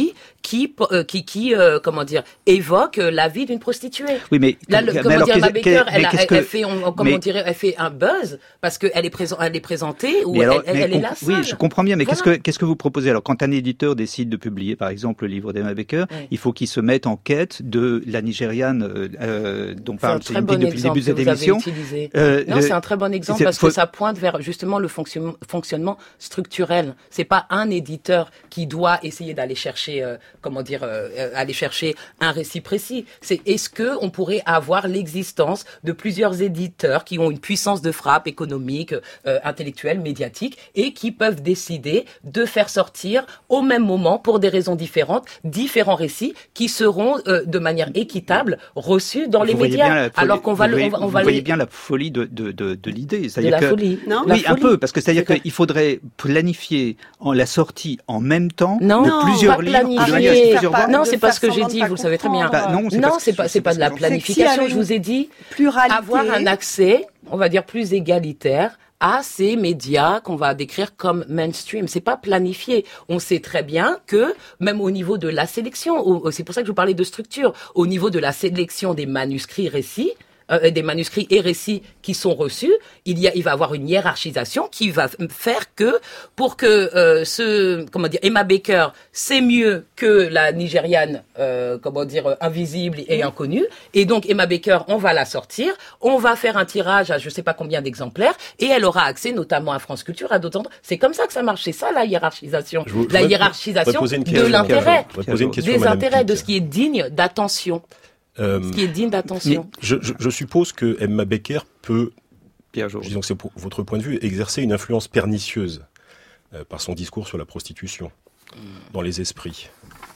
qui euh, qui qui euh, comment dire évoque la vie d'une prostituée. Oui, mais là, le, mais comment alors, dire, Emma Baker, elle, a, elle, que, elle fait, on, comment mais, dirait, elle fait un buzz parce qu'elle est présente, elle est présentée ou alors, elle, elle, elle est là. Oui, je comprends bien, mais voilà. qu'est-ce que qu'est-ce que vous proposez alors quand un éditeur décide de publier, par exemple, le livre d'Emma Baker, oui. il faut qu'il se mette en quête de la Nigériane euh, dont parle Céline bon depuis le début de cette émission. Euh, non, c'est un très bon exemple parce faut... que ça pointe vers justement le fonction, fonctionnement structurel. C'est pas un éditeur qui doit essayer d'aller chercher, euh, comment dire, euh, aller chercher un récit précis. C'est est-ce que on pourrait avoir l'existence de plusieurs éditeurs qui ont une puissance de frappe économique, euh, intellectuelle, médiatique et qui peuvent décider de faire sortir au même moment, pour des raisons différentes, différents récits qui seront euh, de manière équitable reçus dans vous les médias. Alors qu'on va vous le, voyez, on va, on vous va voyez les... bien la folie de de de, de l'idée. De la que, folie, non Oui, la un folie. peu, parce que c'est-à-dire qu'il faudrait planifier en la sortie en même temps non, de non, plusieurs pas livres. Planifier. Plusieurs pas, non, c'est pas ce que j'ai dit. Vous le savez très bien. Bah, non, c'est non, pas, c'est pas, c'est pas de la planification. Si je vous ai dit pluralité. Avoir un accès, on va dire plus égalitaire, à ces médias qu'on va décrire comme mainstream. C'est pas planifié. On sait très bien que, même au niveau de la sélection, c'est pour ça que je vous parlais de structure, au niveau de la sélection des manuscrits récits, Euh, des manuscrits et récits qui sont reçus, il y a, il va avoir une hiérarchisation qui va faire que, pour que euh, ce, comment dire, Emma Baker, c'est mieux que la Nigériane, euh, comment dire, invisible et inconnue, et donc Emma Baker, on va la sortir, on va faire un tirage à je sais pas combien d'exemplaires, et elle aura accès notamment à France Culture, à d'autres endroits. C'est comme ça que ça marche, c'est ça la hiérarchisation, vous, la hiérarchisation de l'intérêt, des intérêts, de ce qui est digne d'attention. Euh, Ce qui est digne d'attention. Je, je, je suppose que Emma Baker peut, disons que c'est pour votre point de vue, exercer une influence pernicieuse euh, par son discours sur la prostitution mmh. dans les esprits.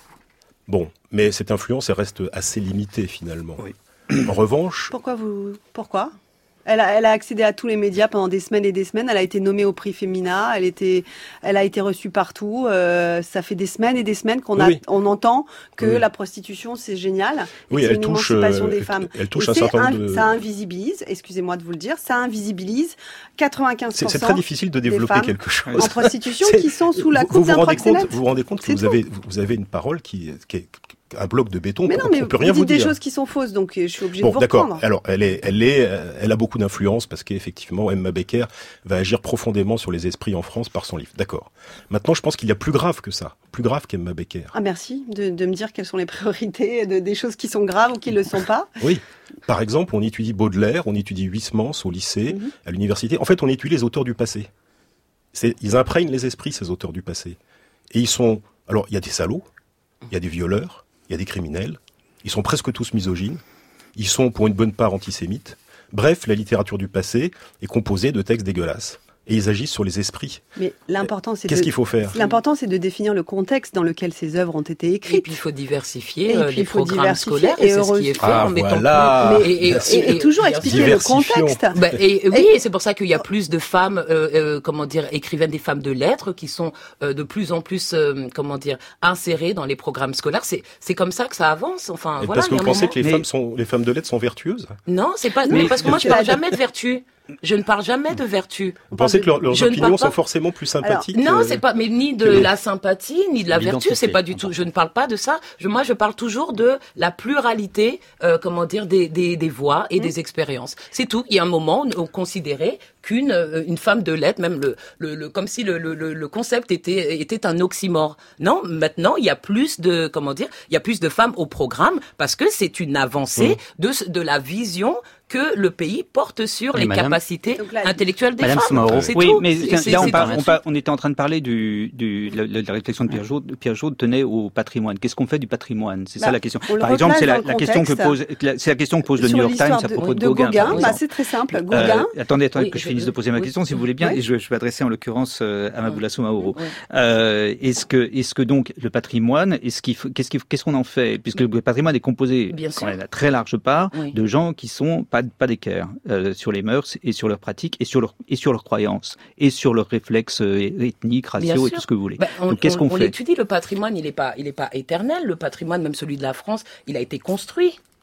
Bon, mais cette influence, elle reste assez limitée finalement. Oui. En revanche... Pourquoi vous... Pourquoi Elle a, elle a accédé à tous les médias pendant des semaines et des semaines. Elle a été nommée au prix Femina. Elle était, elle a été reçue partout. Euh, ça fait des semaines et des semaines qu'on a, oui. on entend que oui. la prostitution c'est génial. Oui, elle une touche, émancipation euh, des femmes. Elle touche un certain nombre de... Ça invisibilise. Excusez-moi de vous le dire. Ça invisibilise quatre-vingt-quinze pour cent. C'est, c'est très difficile de développer quelque chose en prostitution qui sont sous la coupe d'un proxénète. Vous vous rendez compte que vous avez, vous avez une parole qui, qui est un bloc de béton, mais non, on, mais on peut rien vous vous dites dire. des choses qui sont fausses, donc je suis obligée bon, de vous d'accord. reprendre. Alors, elle est, elle est, elle a beaucoup d'influence parce qu'effectivement, Emma Baker va agir profondément sur les esprits en France par son livre. D'accord. Maintenant, je pense qu'il y a plus grave que ça, plus grave qu'Emma Baker. Ah, merci de, de me dire quelles sont les priorités de, des choses qui sont graves ou qui ne le sont pas. Oui. Par exemple, on étudie Baudelaire, on étudie Huysmans au lycée, mm-hmm. à l'université. En fait, on étudie les auteurs du passé. C'est, ils imprègnent les esprits, ces auteurs du passé. Et ils sont, alors, il y a des salauds, il y a des violeurs, il y a des criminels, ils sont presque tous misogynes, ils sont pour une bonne part antisémites. Bref, la littérature du passé est composée de textes dégueulasses. Et ils agissent sur les esprits. Mais l'important, c'est Qu'est-ce de... qu'il faut faire ? L'important, c'est de définir le contexte dans lequel ces œuvres ont été écrites. Et puis, il faut diversifier et puis, les il faut programmes diversifier scolaires, et, et c'est ce qui est fait ah, en mettant voilà. plus... Mais, et, et, et, et toujours expliquer le contexte. Bah, et, et, oui, et c'est pour ça qu'il y a plus de femmes, euh, euh, comment dire, écrivaines, des femmes de lettres, qui sont euh, de plus en plus, euh, comment dire, insérées dans les programmes scolaires. C'est, c'est comme ça que ça avance. Enfin, et voilà. Parce que vous pensez moment... que les mais... femmes sont, les femmes de lettres sont vertueuses ? Non, c'est pas. Mais, parce que moi, je parle jamais de vertu. Je ne parle jamais de vertu. Vous pensez de... que leurs, leurs opinions sont forcément plus sympathiques ? Alors, non, c'est pas, mais ni de la sympathie, ni de la vertu, c'est pas du tout. Je ne parle pas de ça. Je, moi, je parle toujours de la pluralité, euh, comment dire, des, des, des voix et mmh. des expériences. C'est tout. Il y a un moment où on considérait qu'une euh, une femme de lettres, même le, le, le comme si le, le, le concept était était un oxymore. Non, maintenant il y a plus de comment dire, il y a plus de femmes au programme parce que c'est une avancée mmh. de de la vision que le pays porte sur et les madame, capacités là, intellectuelles des madame femmes. Soumaoro. C'est oui, tout. mais c'est, c'est, là, c'est on, par, on, par, on était en train de parler du, du la, la réflexion de Pierre Jaude. Pierre Jaude tenait au patrimoine. Qu'est-ce qu'on fait du patrimoine ? C'est bah, ça la question. Par exemple, c'est la, la question que pose, la, c'est la question que pose le New York Times à propos de, de Gauguin. Gauguin bah, c'est très simple. Gauguin. Euh, attendez, attendez oui, que je, je finisse de poser ma oui. question, si vous voulez bien, oui. et je, je vais adresser en l'occurrence euh, à Maboula Soumaoro. Oui. Euh, est-ce que, est-ce que donc le patrimoine, est-ce qu'il faut, qu'est-ce qu'il, qu'est-ce qu'on en fait ? Puisque le patrimoine est composé, quand même, à très large part, oui. de gens qui sont pas, pas d'équerre euh, sur les mœurs et sur leurs pratiques et sur leur et sur leurs croyances et sur leurs réflexes ethniques, raciaux et tout ce que vous voulez. Bah, on, Donc qu'est-ce qu'on on, fait ? On étudie le patrimoine, il est pas il est pas éternel. Le patrimoine, même celui de la France, il a été construit.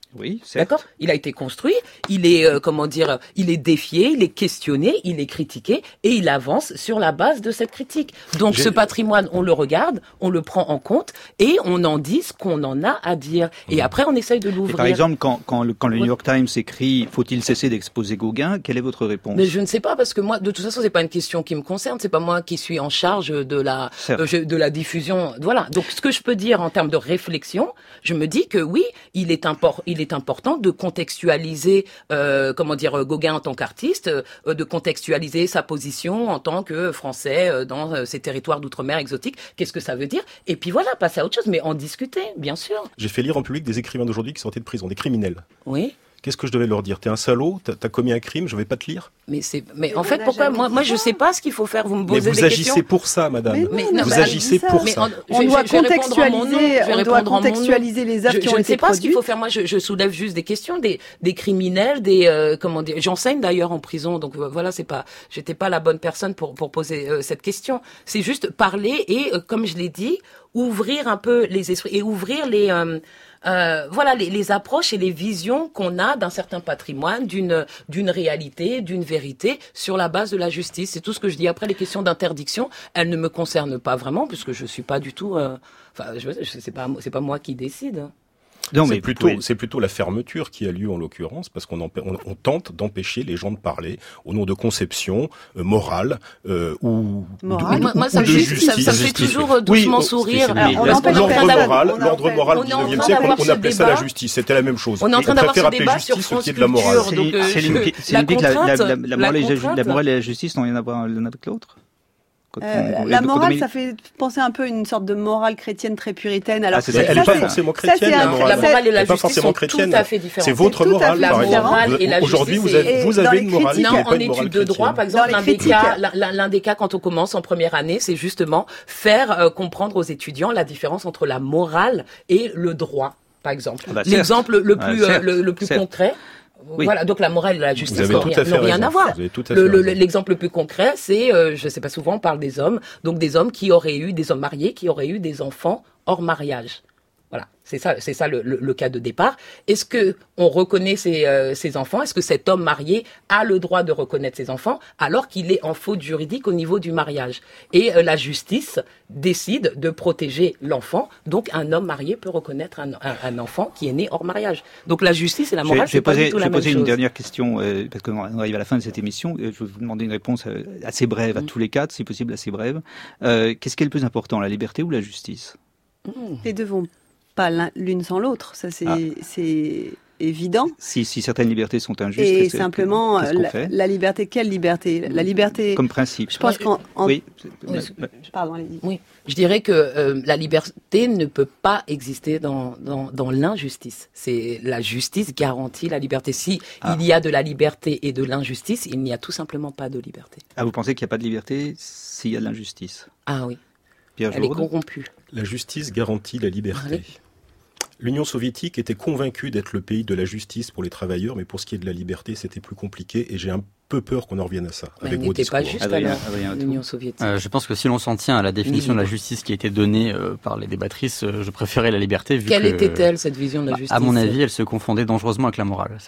Oui, certes. D'accord. Il a été construit, il est euh, comment dire, il est défié, il est questionné, il est critiqué et il avance sur la base de cette critique. Donc J'ai... ce patrimoine, on le regarde, on le prend en compte et on en dit ce qu'on en a à dire. Et mmh. après, on essaye de l'ouvrir. Et par exemple, quand, quand, le, quand le New York Times écrit « Faut-il cesser d'exposer Gauguin ?» Quelle est votre réponse? Mais je ne sais pas, parce que moi, de toute façon, c'est pas une question qui me concerne. C'est pas moi qui suis en charge de la euh, de la diffusion. Voilà. Donc, ce que je peux dire en termes de réflexion, je me dis que oui, il est important. Il est important de contextualiser, euh, comment dire, Gauguin en tant qu'artiste, euh, de contextualiser sa position en tant que Français euh, dans euh, ces territoires d'outre-mer exotiques. Qu'est-ce que ça veut dire? Et puis voilà, passer à autre chose, mais en discuter, bien sûr. J'ai fait lire en public des écrivains d'aujourd'hui qui sortaient de prison, des criminels. Oui. Qu'est-ce que je devais leur dire? T'es un salaud, t'as, t'as commis un crime, je vais pas te lire. Mais c'est, mais, mais en fait, pourquoi moi, moi, je sais pas ce qu'il faut faire. Vous me posez mais vous des agissez questions. pour ça, madame. Mais mais non, vous bah, agissez pour ça. On, on doit contextualiser, on doit contextualiser les œuvres qui ont été produites. Je ne sais pas ce qu'il faut faire. Moi, je, je soulève juste des questions, des, des criminels, des, euh, comment dire. J'enseigne d'ailleurs en prison, donc euh, voilà, c'est pas, j'étais pas la bonne personne pour pour poser euh, cette question. C'est juste parler et, euh, comme je l'ai dit, ouvrir un peu les esprits et ouvrir les euh, Euh, voilà les, les approches et les visions qu'on a d'un certain patrimoine, d'une d'une réalité, d'une vérité sur la base de la justice. C'est tout ce que je dis. Après, les questions d'interdiction, elles ne me concernent pas vraiment puisque je suis pas du tout. Euh, enfin, je, je, c'est pas c'est pas moi qui décide. Non, c'est mais plutôt, oui. c'est plutôt la fermeture qui a lieu en l'occurrence, parce qu'on on, on tente d'empêcher les gens de parler au nom de conceptions euh, morales euh, ou, morale. de, moi, ou, moi, ça, ou de me, justice. Ça, ça me fait toujours doucement oui, sourire. Alors, l'ordre moral, l'ordre moral du dix-neuvième siècle, on, on appelait ça la justice. C'était la même chose. On est en train d'avoir ce débat sur France Culture. C'est l'idée que la morale et la justice n'ont rien à voir l'un avec l'autre. Euh, on, la morale, ça fait penser un peu à une sorte de morale chrétienne très puritaine. Alors, ah, c'est, elle n'est pas forcément chrétienne, la morale. La morale et la justice sont tout à fait différentes. C'est votre c'est morale, la morale et la Aujourd'hui, vous avez, vous avez une morale qui n'est pas une morale chrétienne. En études de droit, par exemple, l'un des cas, l'un des cas quand on commence en première année, c'est justement faire euh, comprendre aux étudiants la différence entre la morale et le droit, par exemple. Ah bah, L'exemple le plus, euh, le, le plus concret. Oui. Voilà, donc la morale et la justice n'ont rien, rien à voir. Le, le, l'exemple le plus concret, c'est, euh, je sais pas souvent, on parle des hommes, donc des hommes qui auraient eu, des hommes mariés, qui auraient eu des enfants hors mariage. Voilà, c'est ça, c'est ça le, le, le cas de départ. Est-ce que on reconnaît ces, euh, ces enfants? Est-ce que cet homme marié a le droit de reconnaître ses enfants alors qu'il est en faute juridique au niveau du mariage? Et euh, la justice décide de protéger l'enfant, donc un homme marié peut reconnaître un, un, un enfant qui est né hors mariage. Donc la justice et la morale, c'est pas du tout la même chose. Je vais poser une dernière question euh, parce qu'on arrive à la fin de cette émission. Je vais vous demander une réponse assez brève à mmh. tous les quatre, si possible assez brève. Euh, qu'est-ce qui est le plus important, la liberté ou la justice? mmh. Les deux vont pas l'une sans l'autre, ça c'est, ah. c'est évident. Si, si certaines libertés sont injustes, et simplement la, la liberté, quelle liberté? La liberté. Comme principe. Je pense qu'en. En... Oui. oui. Pardon, allez-y. Oui. Je dirais que euh, la liberté ne peut pas exister dans dans, dans l'injustice. C'est la justice garantit la liberté. Si ah. il y a de la liberté et de l'injustice, il n'y a tout simplement pas de liberté. Ah, vous pensez qu'il n'y a pas de liberté s'il y a de l'injustice? Ah oui. Pierre Elle Jourde. Est corrompue. La justice garantit la liberté. Allez. L'Union soviétique était convaincue d'être le pays de la justice pour les travailleurs, mais pour ce qui est de la liberté, c'était plus compliqué, et j'ai un peu peur qu'on en revienne à ça, mais avec vos discours. Pas juste Adrien, Adrien, l'Union soviétique. Euh, je pense que si l'on s'en tient à la définition de la justice qui a été donnée euh, par les débattrices, euh, je préférais la liberté. Vu Quelle que, était-elle, cette vision de la justice? À mon avis, elle se confondait dangereusement avec la morale.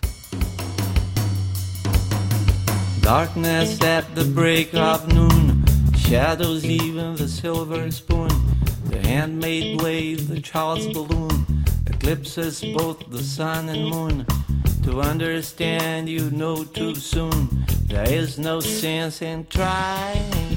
Darkness at the break of noon, shadows even the silver spoon, the handmade blade, the child's balloon, eclipses both the sun and moon. To understand you know too soon, there is no sense in trying.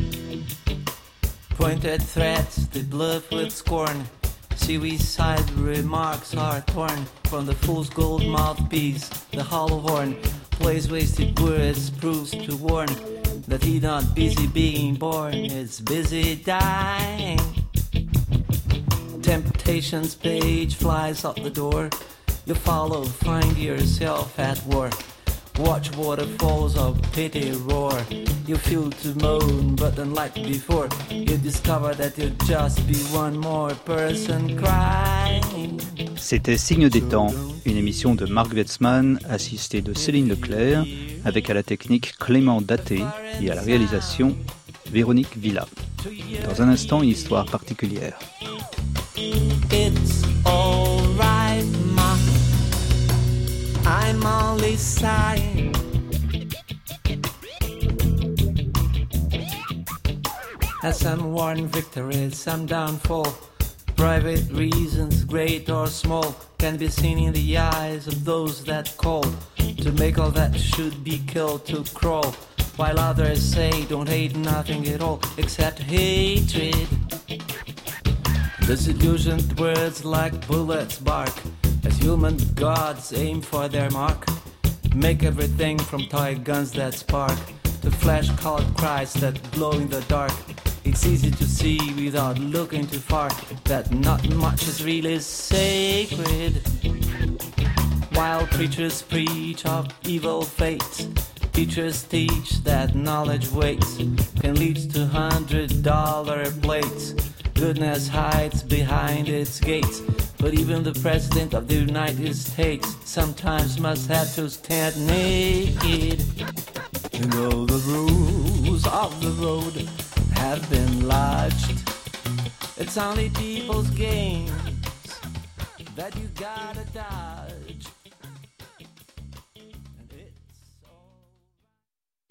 Pointed threats they bluff with scorn, seaway-side remarks are torn from the fool's gold mouthpiece, the hollow horn plays wasted words, proves to warn that he not busy being born, is busy dying. Temptation's page flies out the door, you follow, find yourself at war. Watch waterfalls of pity roar. You feel to moan, but unlike before, you discover that you'll just be one more person crying. C'était Signe des temps, une émission de Marc Wetzmann, assisté de Céline Leclerc, avec à la technique Clément Daté et à la réalisation Véronique Villa. Dans un instant, une histoire particulière. It's all right, ma. Has some won victories, some downfall. Private reasons, great or small, can be seen in the eyes of those that call to make all that should be killed to crawl, while others say don't hate nothing at all except hatred. Disillusioned words like bullets bark as human gods aim for their mark. Make everything from toy guns that spark to flash-colored cries that glow in the dark. It's easy to see without looking too far that not much is really sacred. While preachers preach of evil fates, teachers teach that knowledge waits can lead to hundred dollar plates. Goodness hides behind its gates, but even the President of the United States sometimes must have to stand naked. You know the rules of the road have been lodged. It's only people's games that you gotta dodge.